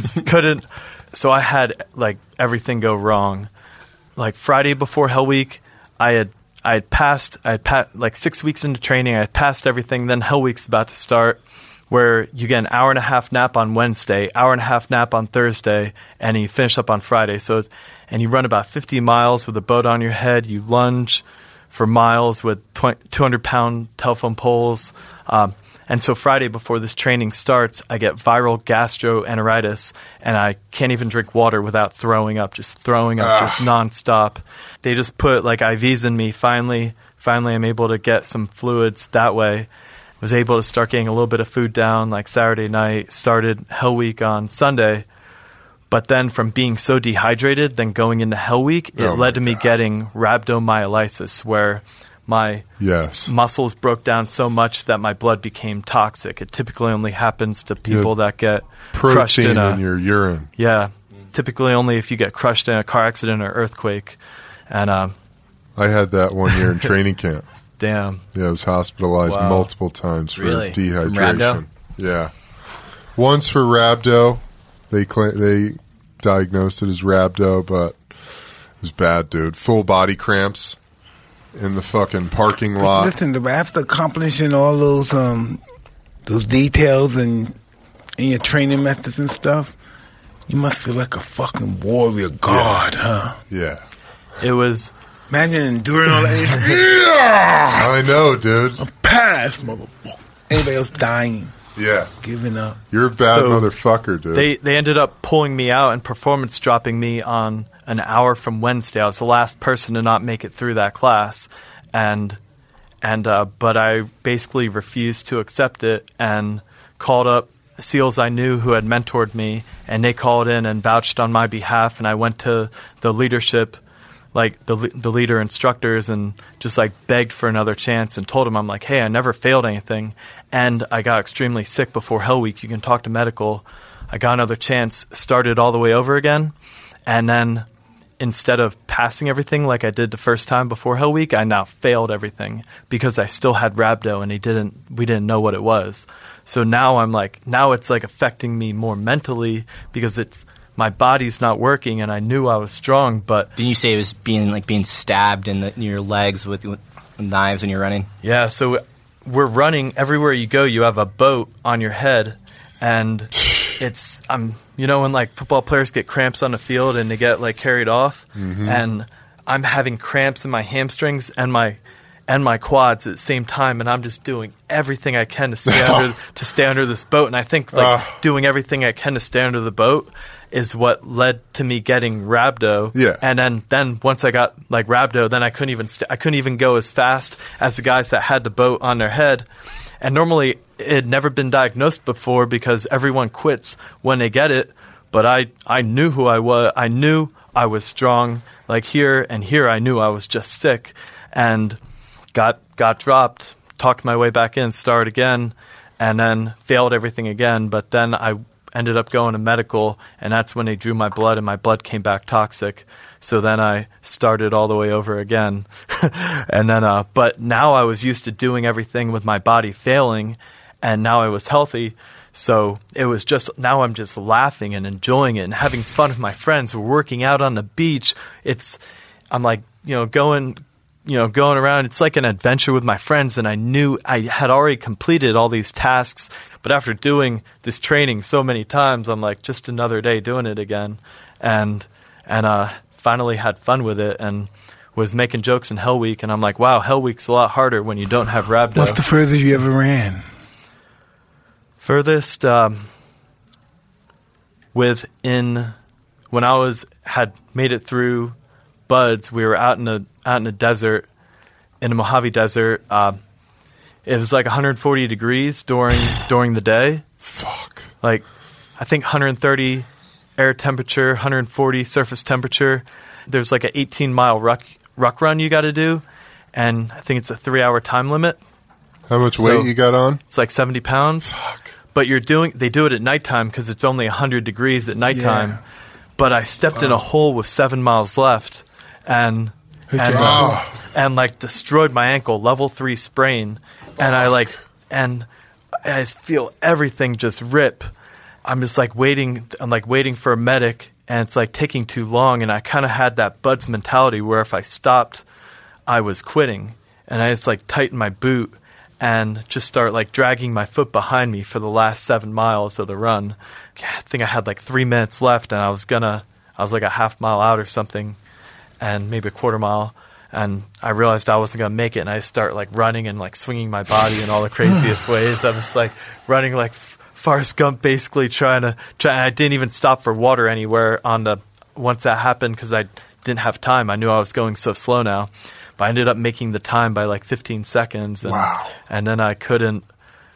D: So I had like everything go wrong. Like Friday before Hell Week, I had passed like 6 weeks into training. I had passed everything. Then Hell Week's about to start, where you get an hour and a half nap on Wednesday, hour and a half nap on Thursday, and you finish up on Friday. And you run about 50 miles with a boat on your head. You lunge for miles with 200-pound telephone poles. And so Friday before this training starts, I get viral gastroenteritis, and I can't even drink water without throwing up, just nonstop. They just put like IVs in me. Finally, I'm able to get some fluids that way. Was able to start getting a little bit of food down like Saturday night, started Hell Week on Sunday. But then from being so dehydrated, then going into Hell Week, it led to me getting rhabdomyolysis, where my muscles broke down so much that my blood became toxic. It typically only happens to people that get crushed in
C: your urine.
D: Yeah, typically only if you get crushed in a car accident or earthquake. And
C: I had that 1 year in training camp.
D: Damn.
C: Yeah, I was hospitalized multiple times for dehydration. Yeah, once for rhabdo. They diagnosed it as rhabdo, but it was bad, dude. Full body cramps in the fucking parking lot.
B: Listen, after accomplishing all those details and your training methods and stuff, you must feel like a fucking warrior god, huh?
C: Yeah.
D: It was...
B: Imagine enduring all that.
C: I know, dude.
B: A pass, motherfucker. Anybody else dying.
C: Yeah.
B: Giving up.
C: You're a bad motherfucker, dude.
D: They ended up pulling me out and performance dropping me on an hour from Wednesday. I was the last person to not make it through that class. But I basically refused to accept it and called up SEALs I knew who had mentored me, and they called in and vouched on my behalf, and I went to the leadership, like the leader instructors, and just like begged for another chance and told them, I'm like, hey, I never failed anything, and I got extremely sick before Hell Week. You can talk to medical. I got another chance, started all the way over again, and then instead of passing everything like I did the first time before Hell Week, I now failed everything because I still had rhabdo and we didn't know what it was. So now it's like affecting me more mentally because my body's not working, and I knew I was strong, but...
A: Didn't you say it was being stabbed in your legs with knives when you're running?
D: Yeah, so we're running. Everywhere you go, you have a boat on your head, And it's when like football players get cramps on the field and they get like carried off, and I'm having cramps in my hamstrings and my quads at the same time, and I'm just doing everything I can to stay under this boat. And I think like doing everything I can to stay under the boat is what led to me getting rhabdo.
C: Yeah.
D: And then once I got like rhabdo, then I couldn't even go as fast as the guys that had the boat on their head. And normally it had never been diagnosed before because everyone quits when they get it. But I knew who I was. I knew I was strong. Like here I knew I was just sick, and got dropped, talked my way back in, started again, and then failed everything again. But then I ended up going to medical, and that's when they drew my blood, and my blood came back toxic. So then I started all the way over again. And then, but now I was used to doing everything with my body failing, and now I was healthy. So it was just, now I'm just laughing and enjoying it and having fun with my friends. We're working out on the beach. I'm like, going around. It's like an adventure with my friends, and I knew I had already completed all these tasks. But after doing this training so many times, I'm like, just another day doing it again. And finally had fun with it and was making jokes in Hell Week. And I'm like, wow, Hell Week's a lot harder when you don't have rhabdo.
B: What's the furthest you ever ran?
D: Furthest, when I had made it through Buds, we were out in the desert, in the Mojave Desert. It was like 140 degrees during the day.
C: Fuck.
D: Like, I think 130 air temperature, 140 surface temperature. There's like an 18-mile ruck run you got to do, and I think it's a 3-hour time limit.
C: How much weight you got on?
D: It's like 70 pounds.
C: Fuck.
D: But they do it at nighttime because it's only 100 degrees at nighttime. Yeah. But I stepped in a hole with 7 miles left, and like destroyed my ankle, level 3 sprain, and I feel everything just rip. I'm just like waiting. I'm like waiting for a medic, and it's like taking too long. And I kind of had that Buds mentality where if I stopped, I was quitting, and I just like tightened my boot and just start like dragging my foot behind me for the last 7 miles of the run. I think I had like 3 minutes left, and I was like a half mile out or something, and maybe a quarter mile. And I realized I wasn't going to make it, and I start like running and like swinging my body in all the craziest ways. I was like running like Forrest Gump, basically trying. I didn't even stop for water anywhere once that happened because I didn't have time. I knew I was going so slow now. But I ended up making the time by like 15 seconds. And,
C: wow.
D: And then I couldn't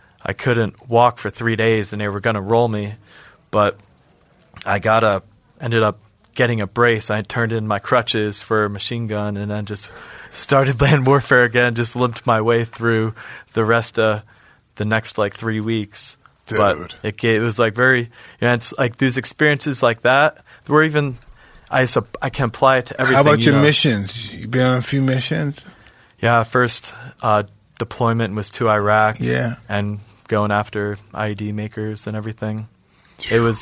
D: walk for 3 days, and they were going to roll me. But I ended up getting a brace. I turned in my crutches for a machine gun, and then just started land warfare again, just limped my way through the rest of the next like 3 weeks.
C: Dude.
D: But it was like very, it's like these experiences like that were even... I can apply it to everything.
B: How about your missions? You've been on a few missions?
D: Yeah, first deployment was to Iraq.
B: Yeah.
D: And going after IED makers and everything. It was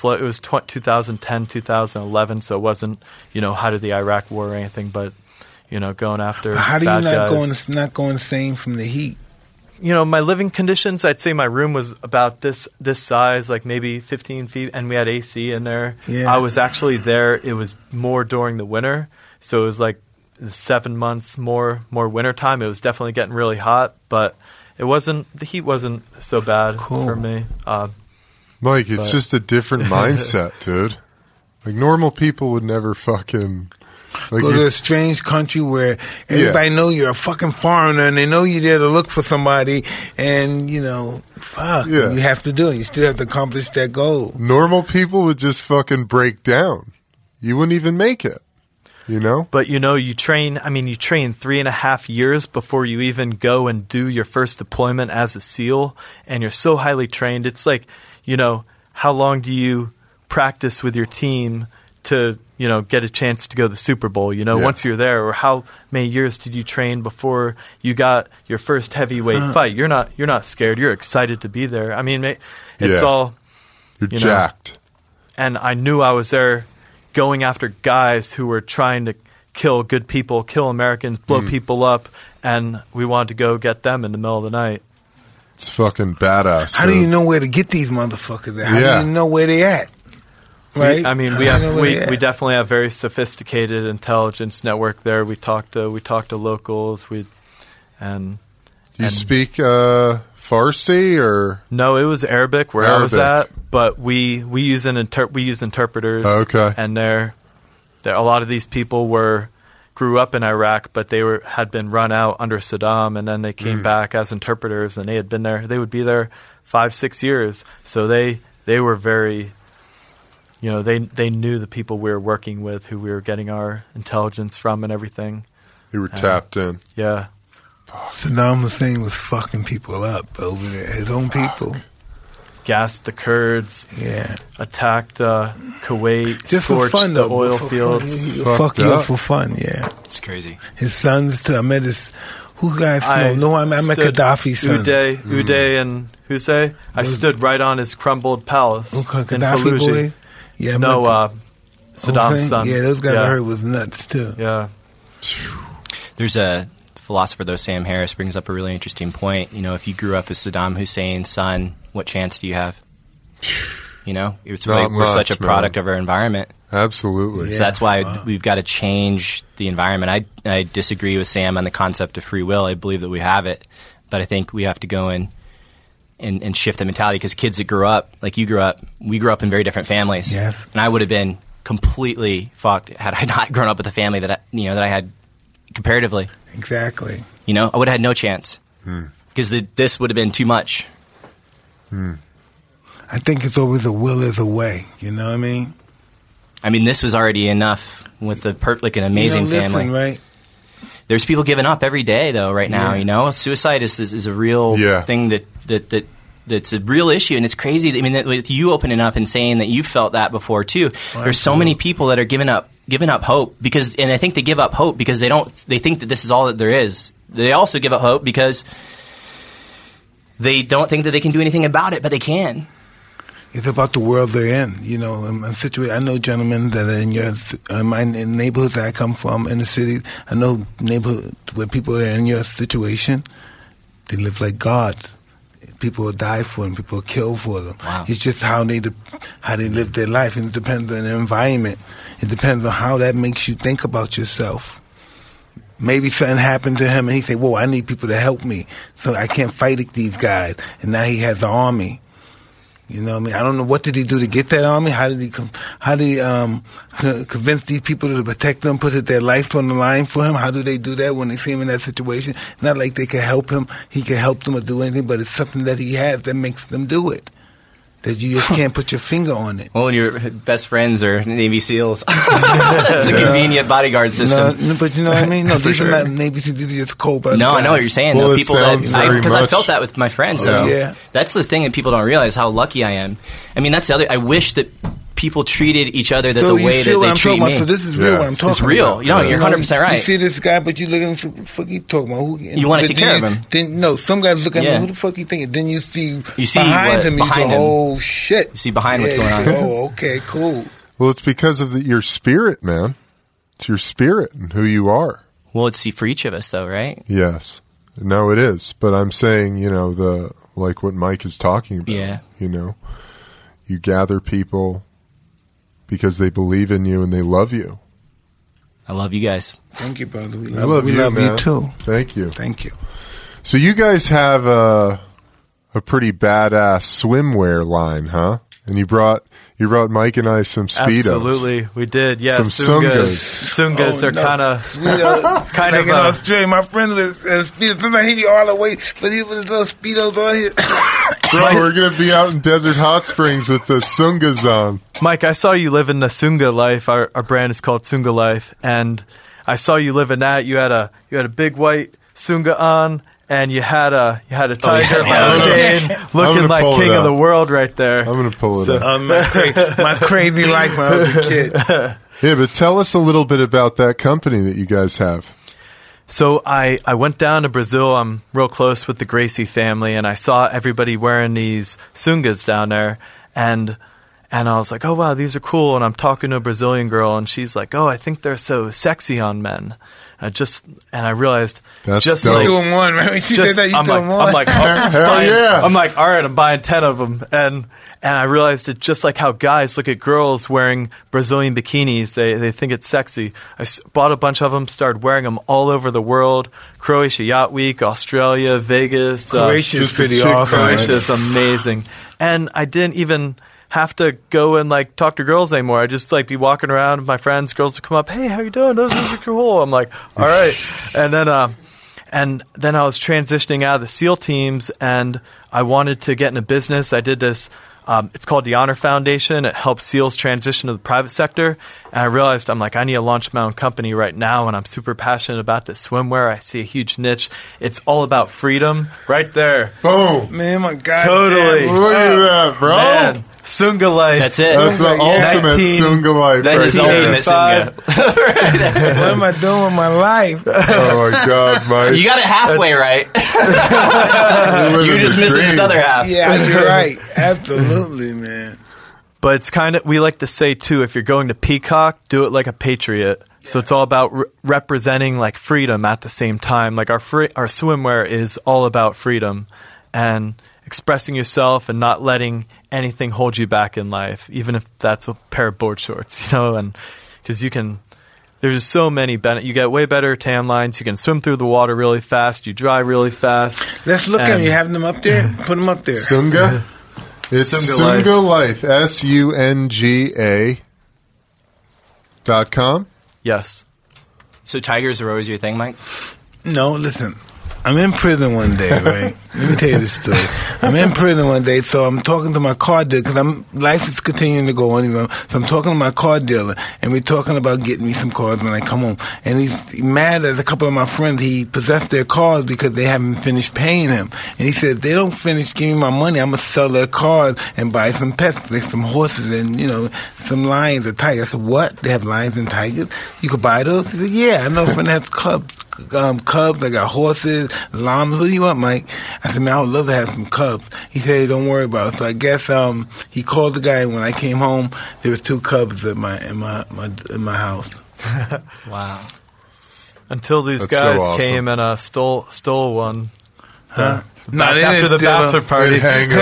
D: 2010, 2011, so it wasn't, how did the Iraq war or anything, but, going after
B: how do
D: bad
B: you
D: guys.
B: not going insane from the heat?
D: My living conditions, I'd say my room was about this size, like maybe 15 feet, and we had AC in there.
B: Yeah.
D: I was actually there. It was more during the winter, so it was like 7 months more winter time. It was definitely getting really hot, but the heat wasn't so bad for me.
C: Mike, it's just a different mindset, dude. Like normal people would never fucking...
B: Go to a strange country where everybody know you're a fucking foreigner, and they know you're there to look for somebody, and you have to do it. You still have to accomplish that goal.
C: Normal people would just fucking break down. You wouldn't even make it. But you train. I mean, you train 3.5 years before you even go and do your first deployment as a SEAL, and you're so highly trained. It's like, how long do you practice with your team to get a chance to go to the Super Bowl, once you're there? Or how many years did you train before you got your first heavyweight fight? You're not scared. You're excited to be there. I mean, it's all... You're jacked.
D: And I knew I was there going after guys who were trying to kill good people, kill Americans, blow people up, and we wanted to go get them in the middle of the night.
C: It's fucking badass.
B: How do you know where to get these motherfuckers at? How do you know where they at? Right?
D: We definitely have very sophisticated intelligence network there. We talk to locals.
C: Do you speak Farsi or
D: no? It was Arabic where I was at, but we use interpreters.
C: Okay,
D: and a lot of these people grew up in Iraq, but they had been run out under Saddam, and then they came back as interpreters, and they had been there. They would be there 5-6 years, so they were very, they knew the people we were working with, who we were getting our intelligence from, and everything.
C: You were tapped in.
D: Yeah.
B: Saddam Hussein was fucking people up over there, his own people.
D: Gassed the Kurds.
B: Yeah.
D: Attacked Kuwait.
B: Just for fun,
D: the oil fields.
B: Fuck you up for fun, yeah.
A: It's crazy.
B: His sons, I met I met Gaddafi's sons.
D: Uday and Hussein. I stood right on his crumbled palace in
B: Gaddafi boy? Yeah.
D: Saddam's sons.
B: Yeah, those guys I heard was nuts, too.
D: Yeah.
A: There's a philosopher, though, Sam Harris, brings up a really interesting point. If you grew up as Saddam Hussein's son, what chance do you have? We're such a product of our environment.
C: Absolutely.
A: Yeah. So that's why we've got to change the environment. I disagree with Sam on the concept of free will. I believe that we have it, but I think we have to go in and shift the mentality, because kids that grew up, like you grew up, we grew up in very different families.
B: Yes.
A: And I would have been completely fucked had I not grown up with a family that I had comparatively.
B: Exactly.
A: I would have had no chance because this would have been too much.
B: I think it's always a will is a way. You know what I mean?
A: This was already enough with an amazing family.
B: Right?
A: There's people giving up every day, though, right now. Suicide is a real thing that's a real issue, and it's crazy. With you opening up and saying that you felt that before, too. There's so many people that are giving up hope and I think they give up hope because they think that this is all that there is. They also give up hope because they don't think that they can do anything about it, but they can.
B: It's about the world they're in. I know gentlemen that are in my neighborhoods that I come from, in the city. I know neighborhoods where people are in your situation. They live like gods. People will die for them. People will kill for them.
A: Wow.
B: It's just how they live their life, and it depends on the environment. It depends on how that makes you think about yourself. Maybe something happened to him, and he said, "Whoa, I need people to help me, so I can't fight these guys." And now he has an army. You know what I mean? I don't know, what did he do to get that army? How did he convince these people to protect them, put their life on the line for him? How do they do that when they see him in that situation? Not like they can help him, he can help them or do anything, but it's something that he has that makes them do it. That you just can't put your finger on it.
A: Well, when your best friends are Navy SEALs. It's a convenient bodyguard system.
B: No, but you know what I mean? No, these are not Navy SEAls, these are just cold blooded.
A: No, I know what you're saying.
C: Well,
A: people because I felt that with my friends.
B: Yeah.
A: That's the thing that people don't realize, how lucky I am. That's the other. I wish that people treated each other the way that they treat me.
B: So this is real what I'm talking about.
A: It's real. You're 100% right.
B: You see this guy, but you look at him, what the fuck you talking about?
A: You want to take care of him.
B: No, some guys look at him, who the fuck you thinking? Then you see behind him, oh shit.
A: You see behind what's going on.
B: Oh, okay, cool.
C: Well, it's because of your spirit, man. It's your spirit and who you are.
A: Well, it's for each of us, though, right?
C: Yes. No, it is. But I'm saying, like what Mike is talking about.
A: Yeah.
C: You gather people because they believe in you and they love you.
A: I love you guys.
B: Thank you, brother. We
C: love
B: you too.
C: Thank you.
B: Thank you.
C: So you guys have a pretty badass swimwear line, huh? And you brought Mike and I some Speedos.
D: Absolutely, we did. Yeah,
C: some Sungas.
D: Sungas are kind of
B: in Australia. My friend was Speedos. Sometimes he'd be all the way, but he was those Speedos on here.
C: Bro, we're gonna be out in Desert Hot Springs with the Sungas on.
D: Mike, I saw you live in the Sunga life. Our brand is called Sunga Life, and I saw you live in that. You had a big white Sunga on. And you had a tiger looking like king of the world right there.
C: I'm going to pull it up.
B: My crazy life when I was a kid.
C: Yeah, but tell us a little bit about that company that you guys have.
D: So I went down to Brazil. I'm real close with the Gracie family, and I saw everybody wearing these Sungas down there. And I was like, oh, wow, these are cool. And I'm talking to a Brazilian girl, and she's like, oh, I think they're so sexy on men. And I realized
C: that's
D: just
C: dope.
D: like
B: doing one, right? When she said that, you doing one.
D: I'm like,
C: hell yeah.
D: I'm like, all right, I'm buying 10 of them. And I realized it just like how guys look at girls wearing Brazilian bikinis. They think it's sexy. I bought a bunch of them, started wearing them all over the world. Croatia Yacht Week, Australia, Vegas.
B: Croatia's pretty awesome.
D: Croatia's amazing. And I didn't even have to go and like talk to girls anymore. I just like be walking around with my friends. Girls would come up, hey, how you doing? Those are cool. I'm like, all right. And then I was transitioning out of the SEAL teams, and I wanted to get into business. I did this. It's called the Honor Foundation. It helps SEALs transition to the private sector. And I realized I need to launch my own company right now, and I'm super passionate about this swimwear. I see a huge niche. It's all about freedom right there.
C: Boom.
B: Man, my God.
D: Totally.
C: Look at that, bro.
D: Man, Sunga life.
A: That's it.
C: That's the ultimate Sunga life.
A: That is ultimate Sunga.
B: What am I doing with my life?
C: Oh, my God, Mike.
A: You got it halfway right. You're just missing this other half.
B: Yeah, you're right. Absolutely, man.
D: But it's kind of, we like to say, too, if you're going to peacock, do it like a patriot. So it's all about representing, like, freedom at the same time. Like, our swimwear is all about freedom and expressing yourself and not letting anything hold you back in life, even if that's a pair of board shorts, and because there's so many benefits. You get way better tan lines. You can swim through the water really fast. You dry really fast.
B: Let's look at them. You have them up there? Put them up there.
C: Sunga? It's Sunga Life. SUNGA.com?
D: Yes.
A: So tigers are always your thing, Mike?
B: No, listen. I'm in prison one day, right? Let me tell you this story. I'm in prison one day, so I'm talking to my car dealer, because life is continuing to go on. So I'm talking to my car dealer, and we're talking about getting me some cars when I come home. And he's mad at a couple of my friends. He possessed their cars because they haven't finished paying him. And he said, if they don't finish giving me my money, I'm going to sell their cars and buy some pets, like some horses and, some lions or tigers. I said, what? They have lions and tigers? You could buy those? He said, yeah, I know a friend that has cubs. Cubs, I got horses, llamas. What do you want, Mike? I said, man, I would love to have some cubs. He said, don't worry about it. So I guess he called the guy, and when I came home, there was 2 cubs in my house.
A: Wow.
D: Until these guys came and stole one.
B: Huh?
D: After the bachelor party.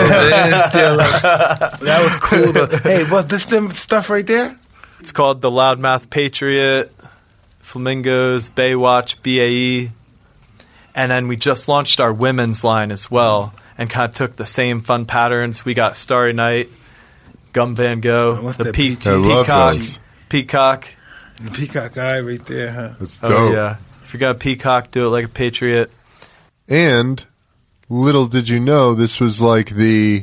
B: That was cool. Hey, what's this stuff right there?
D: It's called the Loudmouth Patriot. Flamingos, Baywatch, BAE, and then we just launched our women's line as well, and kind of took the same fun patterns. We got Starry Night, Gum Van Gogh, the peacock.
B: The peacock eye right there, huh?
C: That's dope.
D: Oh yeah, if you got a peacock, do it like a patriot.
C: And little did you know, this was like the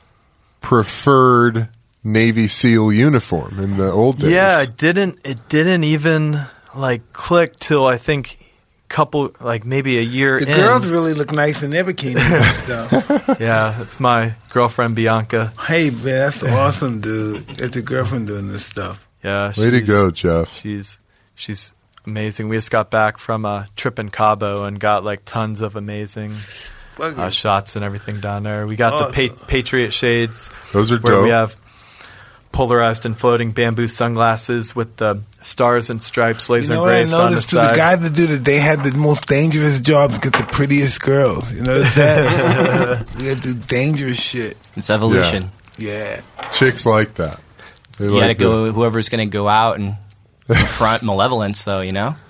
C: preferred Navy SEAL uniform in the old days.
D: Yeah, it didn't even click till I think maybe a year in.
B: The girls really look nice in their bikinis and stuff.
D: Yeah, it's my girlfriend Bianca.
B: Hey, man, that's awesome, dude. That's your girlfriend doing this stuff.
D: Yeah,
C: way to go, Jeff.
D: She's amazing. We just got back from a trip in Cabo and got tons of amazing shots and everything down there. We got the Patriot shades.
C: Those are
D: where
C: dope.
D: We have polarized and floating bamboo sunglasses with the stars and stripes laser engraved on the side.
B: The guys that do that, they have the most dangerous jobs, get the prettiest girls. You notice that? They got to do dangerous shit.
A: It's evolution.
B: Yeah.
C: Chicks like that.
A: You got to go. Whoever's going to go out and confront malevolence, though.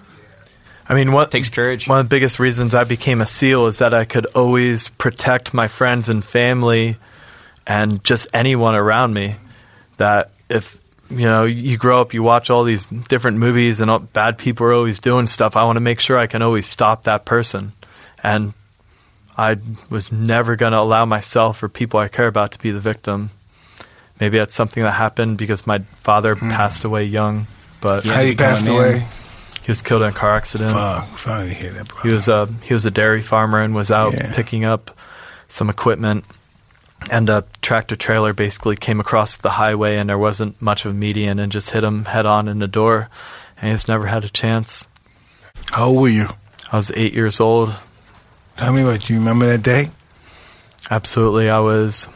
D: I mean, what
A: takes courage?
D: One of the biggest reasons I became a SEAL is that I could always protect my friends and family, and just anyone around me. That if you grow up, you watch all these different movies and bad people are always doing stuff, I want to make sure I can always stop that person. And I was never going to allow myself or people I care about to be the victim. Maybe that's something that happened because my father passed away young. But
B: how he passed away?
D: He was killed in a car accident.
B: Fuck, sorry to hear that, bro.
D: He was a dairy farmer and was out picking up some equipment. And a tractor trailer basically came across the highway, and there wasn't much of a median, and just hit him head on in the door, and he just never had a chance.
B: How old were you?
D: I was 8 years old.
B: Tell me what, you remember that day?
D: Absolutely. I was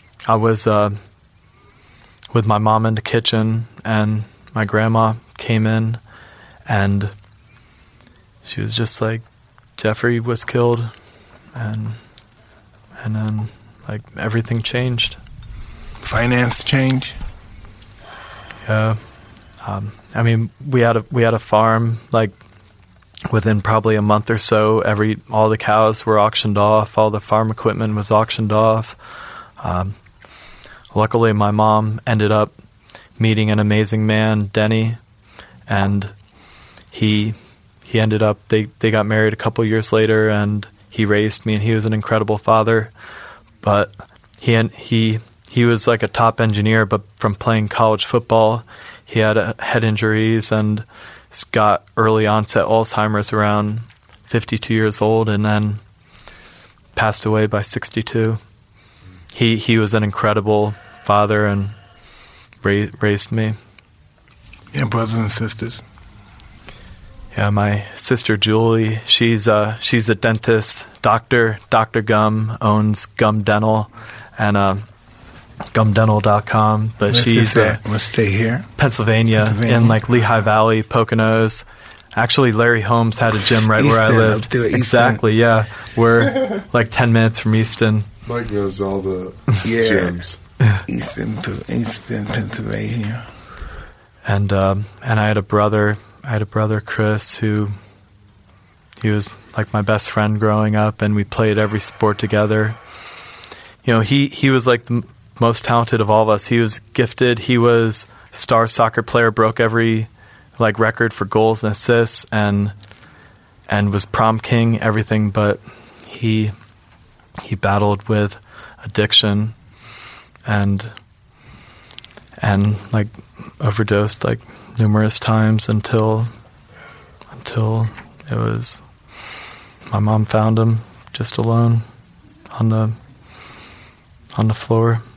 D: with my mom in the kitchen, and my grandma came in, and she was just like, Jeffrey was killed, and then like everything changed.
B: Finance change.
D: Yeah. I mean, we had a farm. Like within probably a month or so, all the cows were auctioned off. All the farm equipment was auctioned off. Luckily, my mom ended up meeting an amazing man, Denny, and he ended up. They got married a couple years later, and he raised me, and he was an incredible father. But he was like a top engineer, but from playing college football, he had head injuries and got early onset Alzheimer's around 52 years old, and then passed away by 62. He was an incredible father and raised me.
B: Yeah, brothers and sisters.
D: Yeah, my sister Julie, she's a dentist, doctor. Dr. Gum owns Gum Dental and gumdental.com, but she's
B: let's stay here.
D: Pennsylvania, in like Lehigh Valley, Poconos. Actually, Larry Holmes had a gym right where I lived. Exactly, yeah. We're like 10 minutes from Easton.
C: Mike knows all the gyms.
B: Easton, Pennsylvania.
D: And I had a brother, Chris, who he was like my best friend growing up, and we played every sport together. You know, he was like the most talented of all of us. He was gifted. He was star soccer player, broke every like record for goals and assists, and was prom king, everything. But he battled with addiction and like overdosed like numerous times until it was my mom found him just alone on the floor.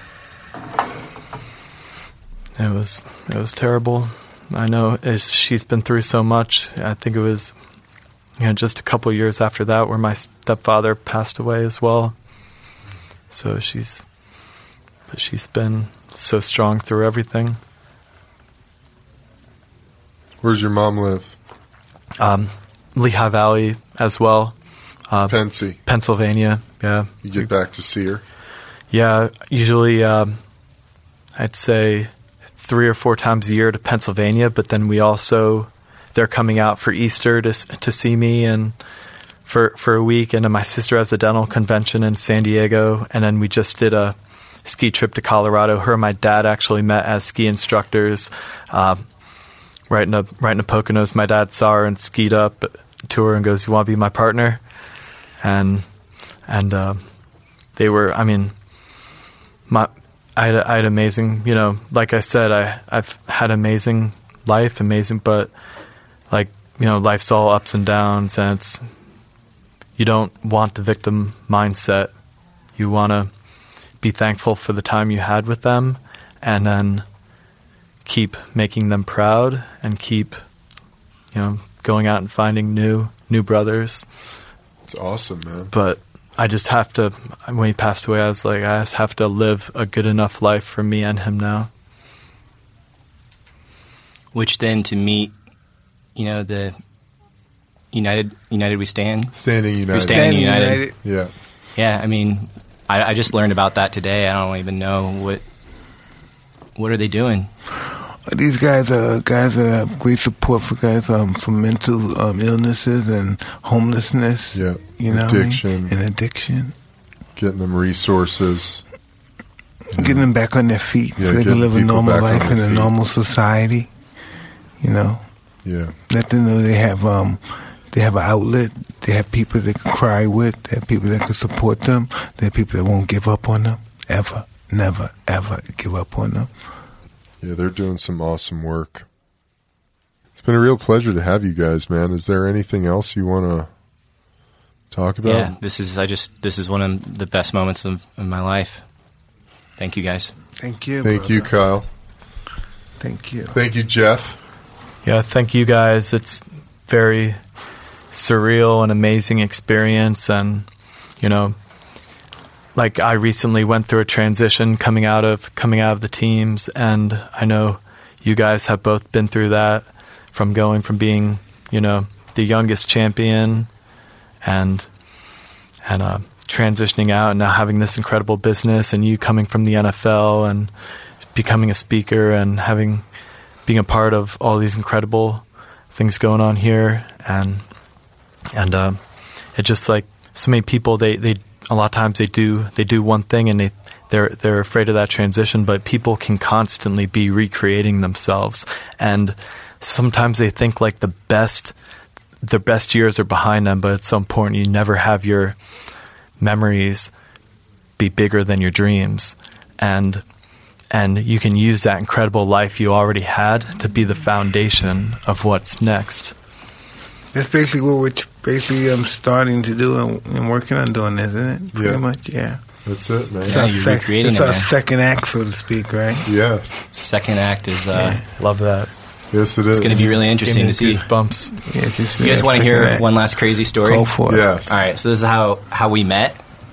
D: It was terrible. I know she's been through so much. I think it was just a couple years after that where my stepfather passed away as well. So she's been so strong through everything.
C: Where's your mom live?
D: Lehigh Valley as well. Pennsylvania, yeah.
C: You get back to see her?
D: Yeah, usually I'd say 3 or 4 times a year to Pennsylvania, but then they're coming out for Easter to see me and for a week, and then my sister has a dental convention in San Diego, and then we just did a ski trip to Colorado. Her and my dad actually met as ski instructors right in the Poconos. My dad saw her and skied up to her and goes, "You want to be my partner?" And they were, I mean, I had amazing, like I said, I've had amazing life, but like, life's all ups and downs, and you don't want the victim mindset. You want to be thankful for the time you had with them, and then keep making them proud, and keep, going out and finding new brothers.
C: It's awesome, man.
D: But I just have to, when he passed away, I was like, I just have to live a good enough life for me and him now.
A: Which then to meet, the United we stand.
C: Standing United.
A: We're standing United.
C: Yeah.
A: Yeah, I mean, I just learned about that today. I don't even know what are they doing.
B: These guys are guys that have great support for guys from mental illnesses and homelessness.
C: Yeah,
B: addiction. And addiction.
C: Getting them resources.
B: Getting them back on their feet so they can live a normal life in a normal society. Yeah. Let them know they have an outlet. They have people they can cry with. They have people that can support them. They have people that won't give up on them. Ever. Never, ever give up on them.
C: Yeah, they're doing some awesome work. It's been a real pleasure to have you guys, man. Is there anything else you want to talk about?
A: Yeah, this is one of the best moments of my life. Thank you, guys.
B: Thank you.
C: Thank you, Kyle.
B: Thank you.
C: Thank you, Jeff.
D: Yeah, thank you guys. It's very surreal and amazing experience, and like I recently went through a transition coming out of the teams, and I know you guys have both been through that, from going from being, the youngest champion, and transitioning out and now having this incredible business, and you coming from the NFL and becoming a speaker and being a part of all these incredible things going on here, and it's just like so many people. They a lot of times they do one thing and they're afraid of that transition, but people can constantly be recreating themselves, and sometimes they think like their best years are behind them, but it's so important you never have your memories be bigger than your dreams, and you can use that incredible life you already had to be the foundation of what's next.
B: That's basically what we're starting to do and working on doing, isn't it? Pretty much, yeah.
C: That's it, man.
B: It's our second act, so to speak, right?
C: Yes.
A: Second act is...
D: Love that.
C: Yes, it is.
A: It's going to be really interesting to see.
D: Goosebumps.
B: Yeah,
A: you guys want to hear one last crazy story?
B: Go for it.
C: Yes.
A: All right, so this is how we met.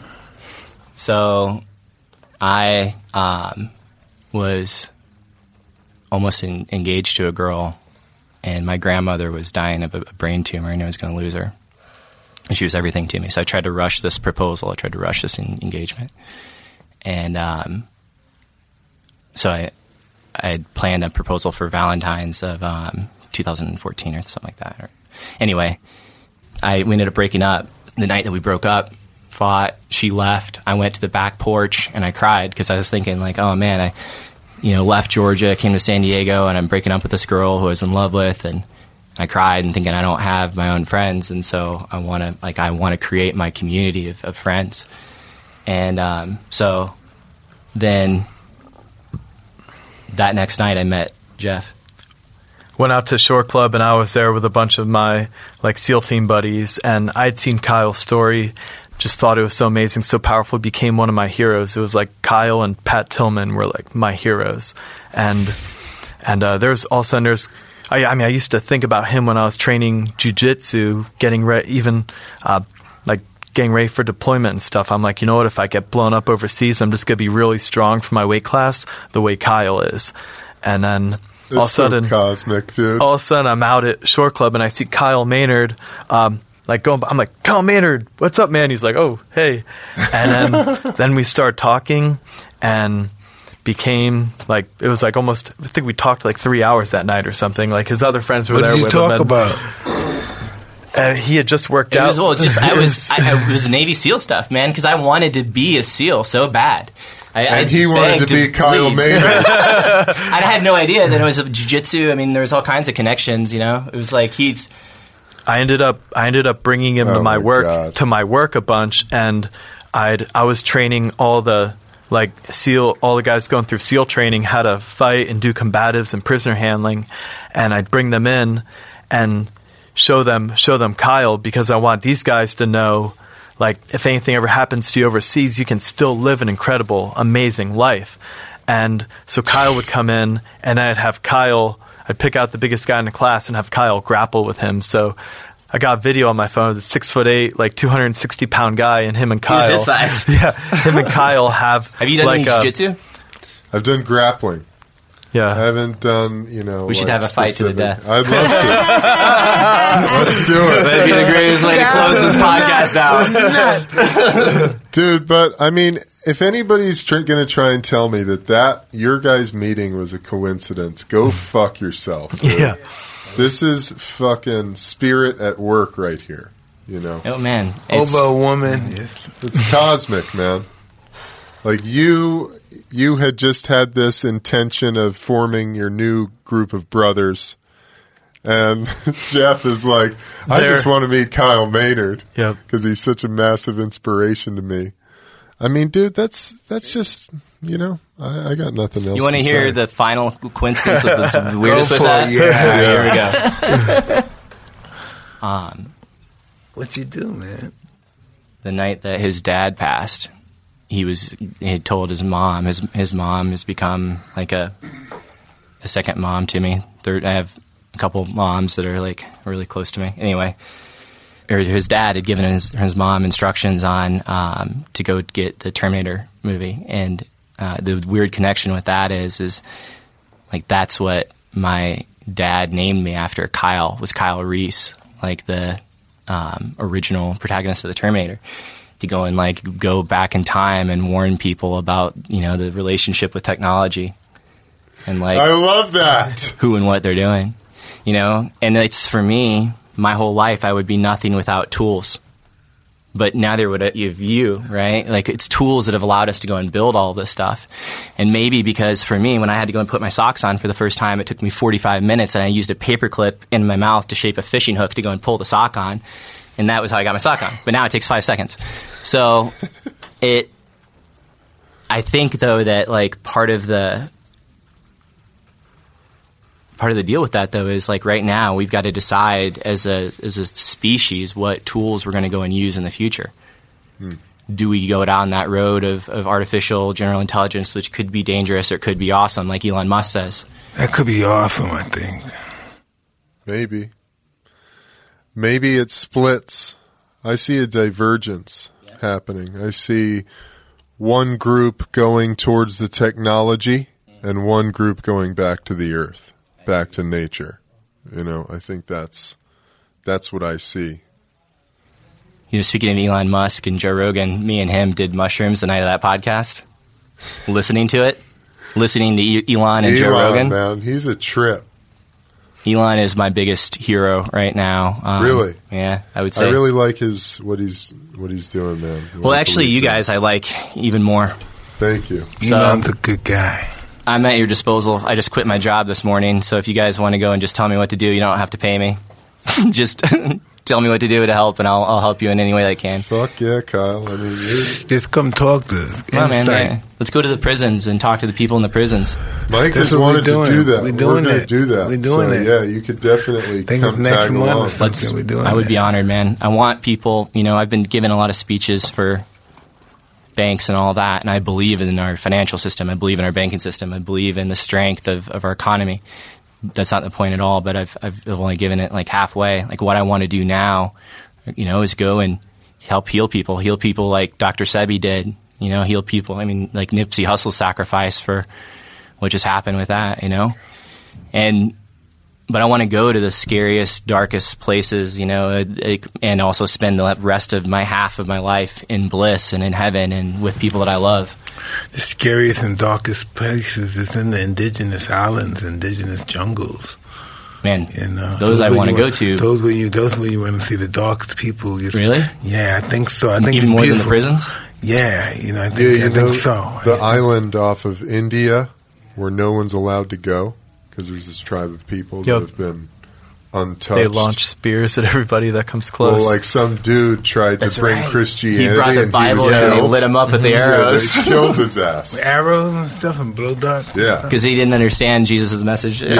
A: So I was almost engaged to a girl, and my grandmother was dying of a brain tumor, and I was going to lose her. And she was everything to me. So I tried to rush this proposal. I tried to rush this engagement. And so I had planned a proposal for Valentine's of 2014 or something like that. Anyway, we ended up breaking up. The night that we broke up, fought, she left. I went to the back porch and I cried because I was thinking like, oh man, I left Georgia, came to San Diego, and I'm breaking up with this girl who I was in love with, and I cried and thinking I don't have my own friends, and so I want to create my community of friends. And so then that next night I met Jeff.
D: Went out to Shore Club, and I was there with a bunch of my SEAL team buddies, and I'd seen Kyle's story, just thought it was so amazing, so powerful, became one of my heroes. It was like Kyle and Pat Tillman were like my heroes. And there's all of a sudden I used to think about him when I was training jiu-jitsu, getting ready, even getting ready for deployment and stuff. I'm like, you know what, if I get blown up overseas, I'm just going to be really strong for my weight class the way Kyle is. And then all of a sudden,
C: so cosmic, dude.
D: All of a sudden I'm out at Shore Club and I see Kyle Maynard, I'm like, Kyle Maynard, what's up, man? He's like, oh, hey. And then we started talking and became it was almost, I think we talked 3 hours that night or something. His other friends were there with him.
B: What did you talk about?
D: He had just worked out.
A: It was Navy SEAL stuff, man, because I wanted to be a SEAL so bad.
C: And he wanted to be Kyle Maynard.
A: I had no idea that it was jiu-jitsu. I mean, there was all kinds of connections, It was like he's...
D: I ended up bringing him to my work a bunch, and I was training all the SEAL, all the guys going through SEAL training how to fight and do combatives and prisoner handling, and I'd bring them in and show them Kyle, because I want these guys to know if anything ever happens to you overseas, you can still live an incredible, amazing life. And so Kyle would come in, and I'd pick out the biggest guy in the class and have Kyle grapple with him. So I got a video on my phone of the 6'8", 260-pound guy, and him and Kyle.
A: He's his size.
D: Yeah, him and Kyle have.
A: Have you done any jiu-jitsu?
C: I've done grappling.
D: Yeah,
C: I haven't done.
A: We should have a fight to the death.
C: I'd love to. Let's do it.
A: That'd be the greatest way to close this podcast out,
C: dude. But I mean, if anybody's going to try and tell me that your guys' meeting was a coincidence, go fuck yourself. Dude.
D: Yeah.
C: This is fucking spirit at work right here,
A: Oh, man.
B: Over a woman.
C: It's cosmic, man. You had just had this intention of forming your new group of brothers, and Jeff is like, I just want to meet Kyle Maynard because he's such a massive inspiration to me. I mean, dude, that's just, I got nothing else.
A: You want to hear the final coincidence of this weirdest with that?
B: Yeah.
A: Here we go.
B: What you do, man?
A: The night that his dad passed, he had told his mom. His mom has become a second mom to me. I have a couple moms that are really close to me. Anyway, his dad had given his mom instructions on to go get the Terminator movie, and the weird connection with that is that's what my dad named me after. Kyle was Kyle Reese. like the original protagonist of the Terminator, to go and like go back in time and warn people about, you know, the relationship with technology and like
C: I love that,
A: who and what they're doing, you know. And it's, for me, my whole life I would be nothing without tools. But now there would have you, right? Like, it's tools that have allowed us to go and build all this stuff. And maybe because for me, when I had to go and put my socks on for the first time, it took me 45 minutes, and I used a paperclip in my mouth to shape a fishing hook to go and pull the sock on. And that was how I got my sock on. But now it takes 5 seconds. So I think, though, that like part of the deal with that, though, is like right now we've got to decide as a species what tools we're going to go and use in the future. Do we go down that road of artificial general intelligence, which could be dangerous or it could be awesome, like Elon Musk says?
B: That could be awesome, I think.
C: Maybe it splits. I see a divergence happening. I see one group going towards the technology and one group going back to the earth. Back to nature. You know, I think that's what I see.
A: You know, speaking of Elon Musk and Joe Rogan, me and him did mushrooms the night of that podcast. Listening to Elon and Joe Rogan.
C: Man, he's a trip.
A: Elon is my biggest hero right now.
C: Really?
A: Yeah, I would say.
C: I really like what he's doing, man.
A: Well, actually, you guys I like even more.
C: Thank you.
B: Elon's a good guy.
A: I'm at your disposal. I just quit my job this morning, so if you guys want to go and just tell me what to do, you don't have to pay me. Just tell me what to do to help, and I'll help you in any way that I can.
C: Fuck yeah, Kyle. I mean,
B: just come talk to us.
A: Come on, man. Yeah. Let's go to the prisons and talk to the people in the prisons.
C: Mike has wanted to do that.
B: We're going
C: to do that.
B: We're doing it.
C: Yeah, you could definitely come tag along.
A: I would be honored, man. I want people, you know, I've been giving a lot of speeches for banks and all that, and I believe in our financial system. I believe in our banking system. I believe in the strength of our economy. That's not the point at all, but I've only given it like halfway. Like, what I want to do now, you know, is go and help heal people like Dr. Sebi did, you know, heal people. I mean, like Nipsey Hussle's sacrifice for what just happened with that, you know? But I want to go to the scariest, darkest places, you know, and also spend the rest of half of my life in bliss and in heaven and with people that I love.
B: The scariest and darkest places is in the indigenous islands, indigenous jungles.
A: Man, you know, those I want to go to.
B: Those where you want to see the darkest people.
A: Really?
B: Yeah, I think so. I think
A: even more than the prisons.
B: Yeah, you know, I think so.
C: The island off of India where no one's allowed to go. Because there's this tribe of people that have been untouched.
D: They launch spears at everybody that comes close.
C: Well, like some dude tried to bring Christianity.
A: He brought the Bible and they lit him up with the arrows.
C: Yeah, they killed his ass.
B: With arrows and stuff and blow darts.
C: Yeah.
A: Because he didn't understand Jesus' message.
C: Yeah,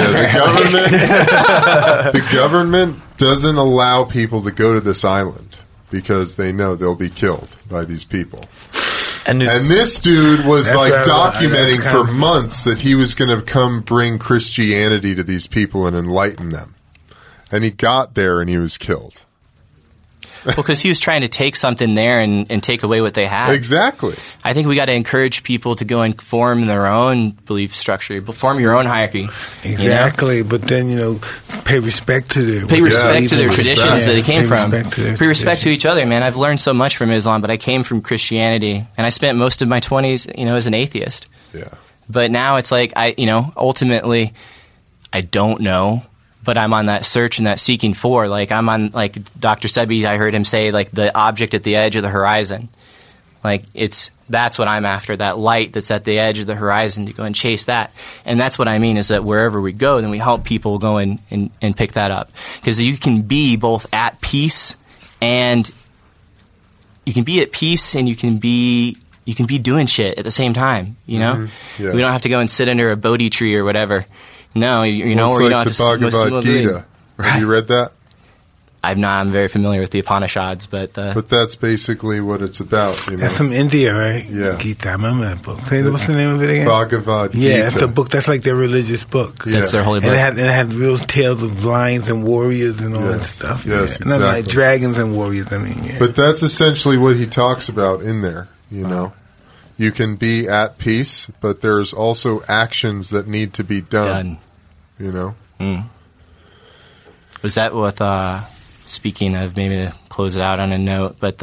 C: the government doesn't allow people to go to this island because they know they'll be killed by these people. And this dude was like documenting for months that he was going to come bring Christianity to these people and enlighten them. And he got there and he was killed.
A: Well, because he was trying to take something there and take away what they had.
C: Exactly.
A: I think we got to encourage people to go and form their own belief structure, form your own hierarchy.
B: Exactly,
A: you know?
B: But then, you know, pay respect to their
A: traditions that they came from. Pay respect to each other, man. I've learned so much from Islam, but I came from Christianity, and I spent most of my 20s, you know, as an atheist.
C: Yeah.
A: But now it's like ultimately, I don't know. But I'm on that search and that seeking for, like, I'm on, like, Dr. Sebi, I heard him say, like, the object at the edge of the horizon. Like, that's what I'm after, that light that's at the edge of the horizon, to go and chase that. And that's what I mean, is that wherever we go, then we help people go and pick that up. Because you can be both at peace and you can be at peace and you can be doing shit at the same time, you know? Mm-hmm. Yes. We don't have to go and sit under a Bodhi tree or whatever. No, you know,
C: or
A: you
C: like
A: don't have
C: the Bhagavad Gita.
A: Right.
C: Have you read that?
A: I'm very familiar with the Upanishads, but
C: that's basically what it's about. You know?
B: That's from India, right?
C: Yeah.
B: Gita, I remember that book. What's the name of it again?
C: Bhagavad Gita.
B: Yeah, that's the book. That's like their religious book.
A: Yeah. That's their holy book.
B: And it had real tales of lions and warriors and all that stuff.
C: Yes, exactly.
B: Not like dragons and warriors. I mean,
C: But that's essentially what he talks about in there. You know, you can be at peace, but there's also actions that need to be done. You know?
A: Was that with speaking of, maybe to close it out on a note, but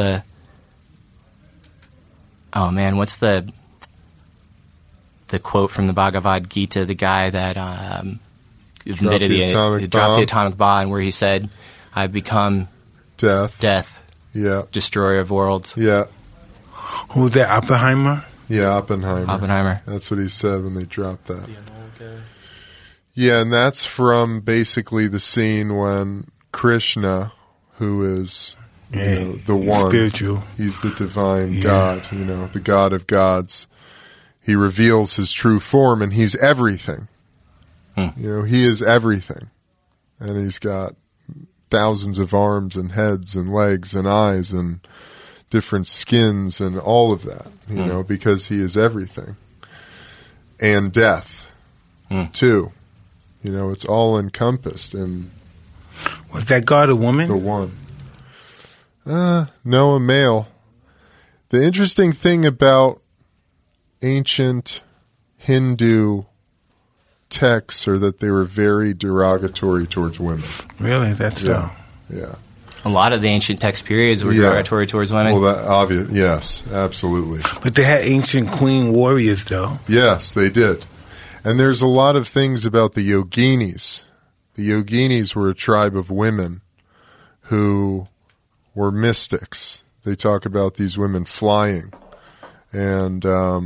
A: what's the quote from the Bhagavad Gita, the guy that invented dropped the atomic bomb, where he said, "I've become death, destroyer of worlds."
C: Yeah.
B: Who's that, Oppenheimer?
C: Yeah, Oppenheimer. That's what he said when they dropped that. Yeah, and that's from basically the scene when Krishna, who is the one,
B: spiritual,
C: he's the divine God, the God of gods. He reveals his true form, and he's everything. He is everything. And he's got thousands of arms and heads and legs and eyes and different skins and all of that, because he is everything. And death, too. It's all encompassed. And
B: was that God a woman?
C: The one. No, a male. The interesting thing about ancient Hindu texts are that they were very derogatory towards women.
B: Really? That's so?
C: Yeah.
A: A lot of the ancient text periods were derogatory towards women.
C: Well, that obvious. Yes, absolutely.
B: But they had ancient queen warriors, though.
C: Yes, they did. And there's a lot of things about the yoginis. The yoginis were a tribe of women who were mystics. They talk about these women flying. And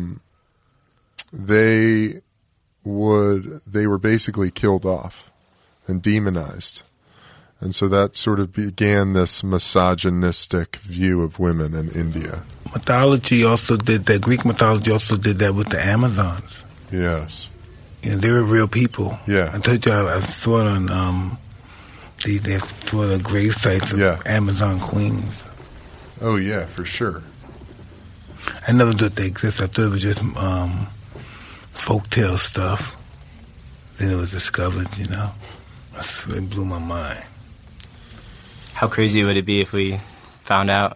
C: they were basically killed off and demonized. And so that sort of began this misogynistic view of women in India.
B: Mythology also did that. Greek mythology also did that with the Amazons.
C: Yes.
B: They were real people.
C: Yeah.
B: I told you I saw it on the grave sites of Amazon queens.
C: Oh, yeah, for sure.
B: I never thought they existed. I thought it was just folktale stuff. Then it was discovered, It blew my mind.
A: How crazy would it be if we found out?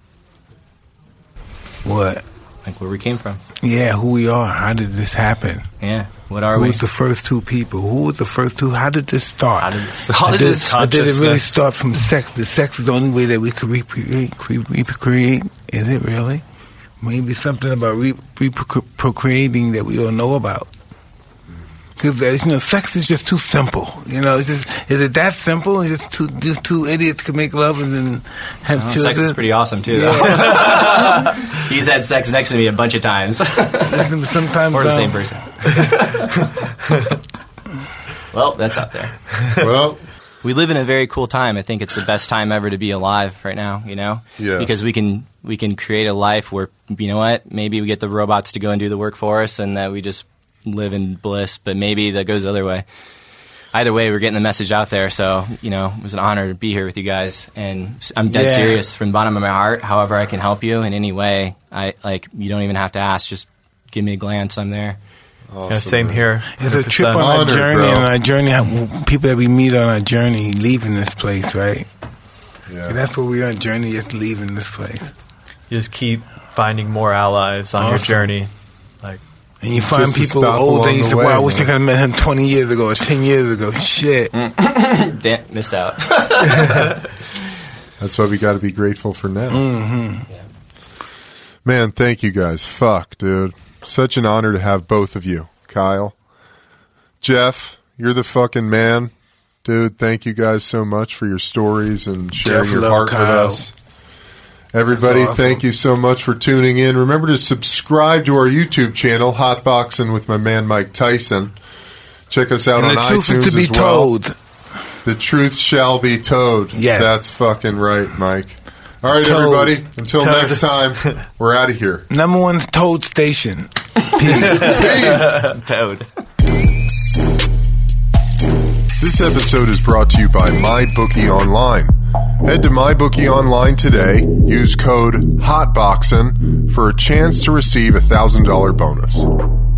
B: What?
A: Like where we came from.
B: Yeah, who we are. How did this happen?
A: Yeah, what are we?
B: Who was the first two people? Who was the first two? How did this start?
A: How did it
B: really start from sex? The sex is the only way that we could reprocreate. Is it really? Maybe something about procreating that we don't know about. Because sex is just too simple. Is it that simple? It's just two idiots can make love and then have children.
A: Sex is pretty awesome too. Yeah. He's had sex next to me a bunch of times.
B: Sometimes,
A: or the same person. Well, that's out there.
C: Well,
A: we live in a very cool time. I think it's the best time ever to be alive right now.
C: Yes.
A: Because we can create a life where maybe we get the robots to go and do the work for us, and that we just live in bliss, but maybe that goes the other way. Either way, we're getting the message out there, so, it was an honor to be here with you guys, and I'm dead serious from the bottom of my heart. However I can help you in any way, you don't even have to ask, just give me a glance, I'm there.
D: Awesome, same here.
B: It's a trip on our journey, and our journey, people that we meet on our journey leaving this place, right? Yeah. And that's what we're on a journey, just leaving this place.
D: You just keep finding more allies on your journey.
B: And you find people old and you say, wow, I wish I could have met him 20 years ago or 10 years ago. Shit.
A: Damn, missed out.
C: That's why we got to be grateful for now.
B: Mm-hmm.
C: Yeah. Man, thank you guys. Fuck, dude. Such an honor to have both of you. Kyle. Jeff, you're the fucking man. Dude, thank you guys so much for your stories and sharing your heart with us. Everybody, awesome. Thank you so much for tuning in. Remember to subscribe to our YouTube channel, Hotboxing with my man Mike Tyson. Check us out on iTunes as well. The truth shall be told.
B: Yes.
C: That's fucking right, Mike. All right, everybody. Until next time, we're out of here.
B: Number one Toad station.
C: Peace. Peace.
A: Toad.
C: This episode is brought to you by MyBookieOnline. Head to MyBookieOnline today. Use code HOTBOXIN for a chance to receive a $1,000 bonus.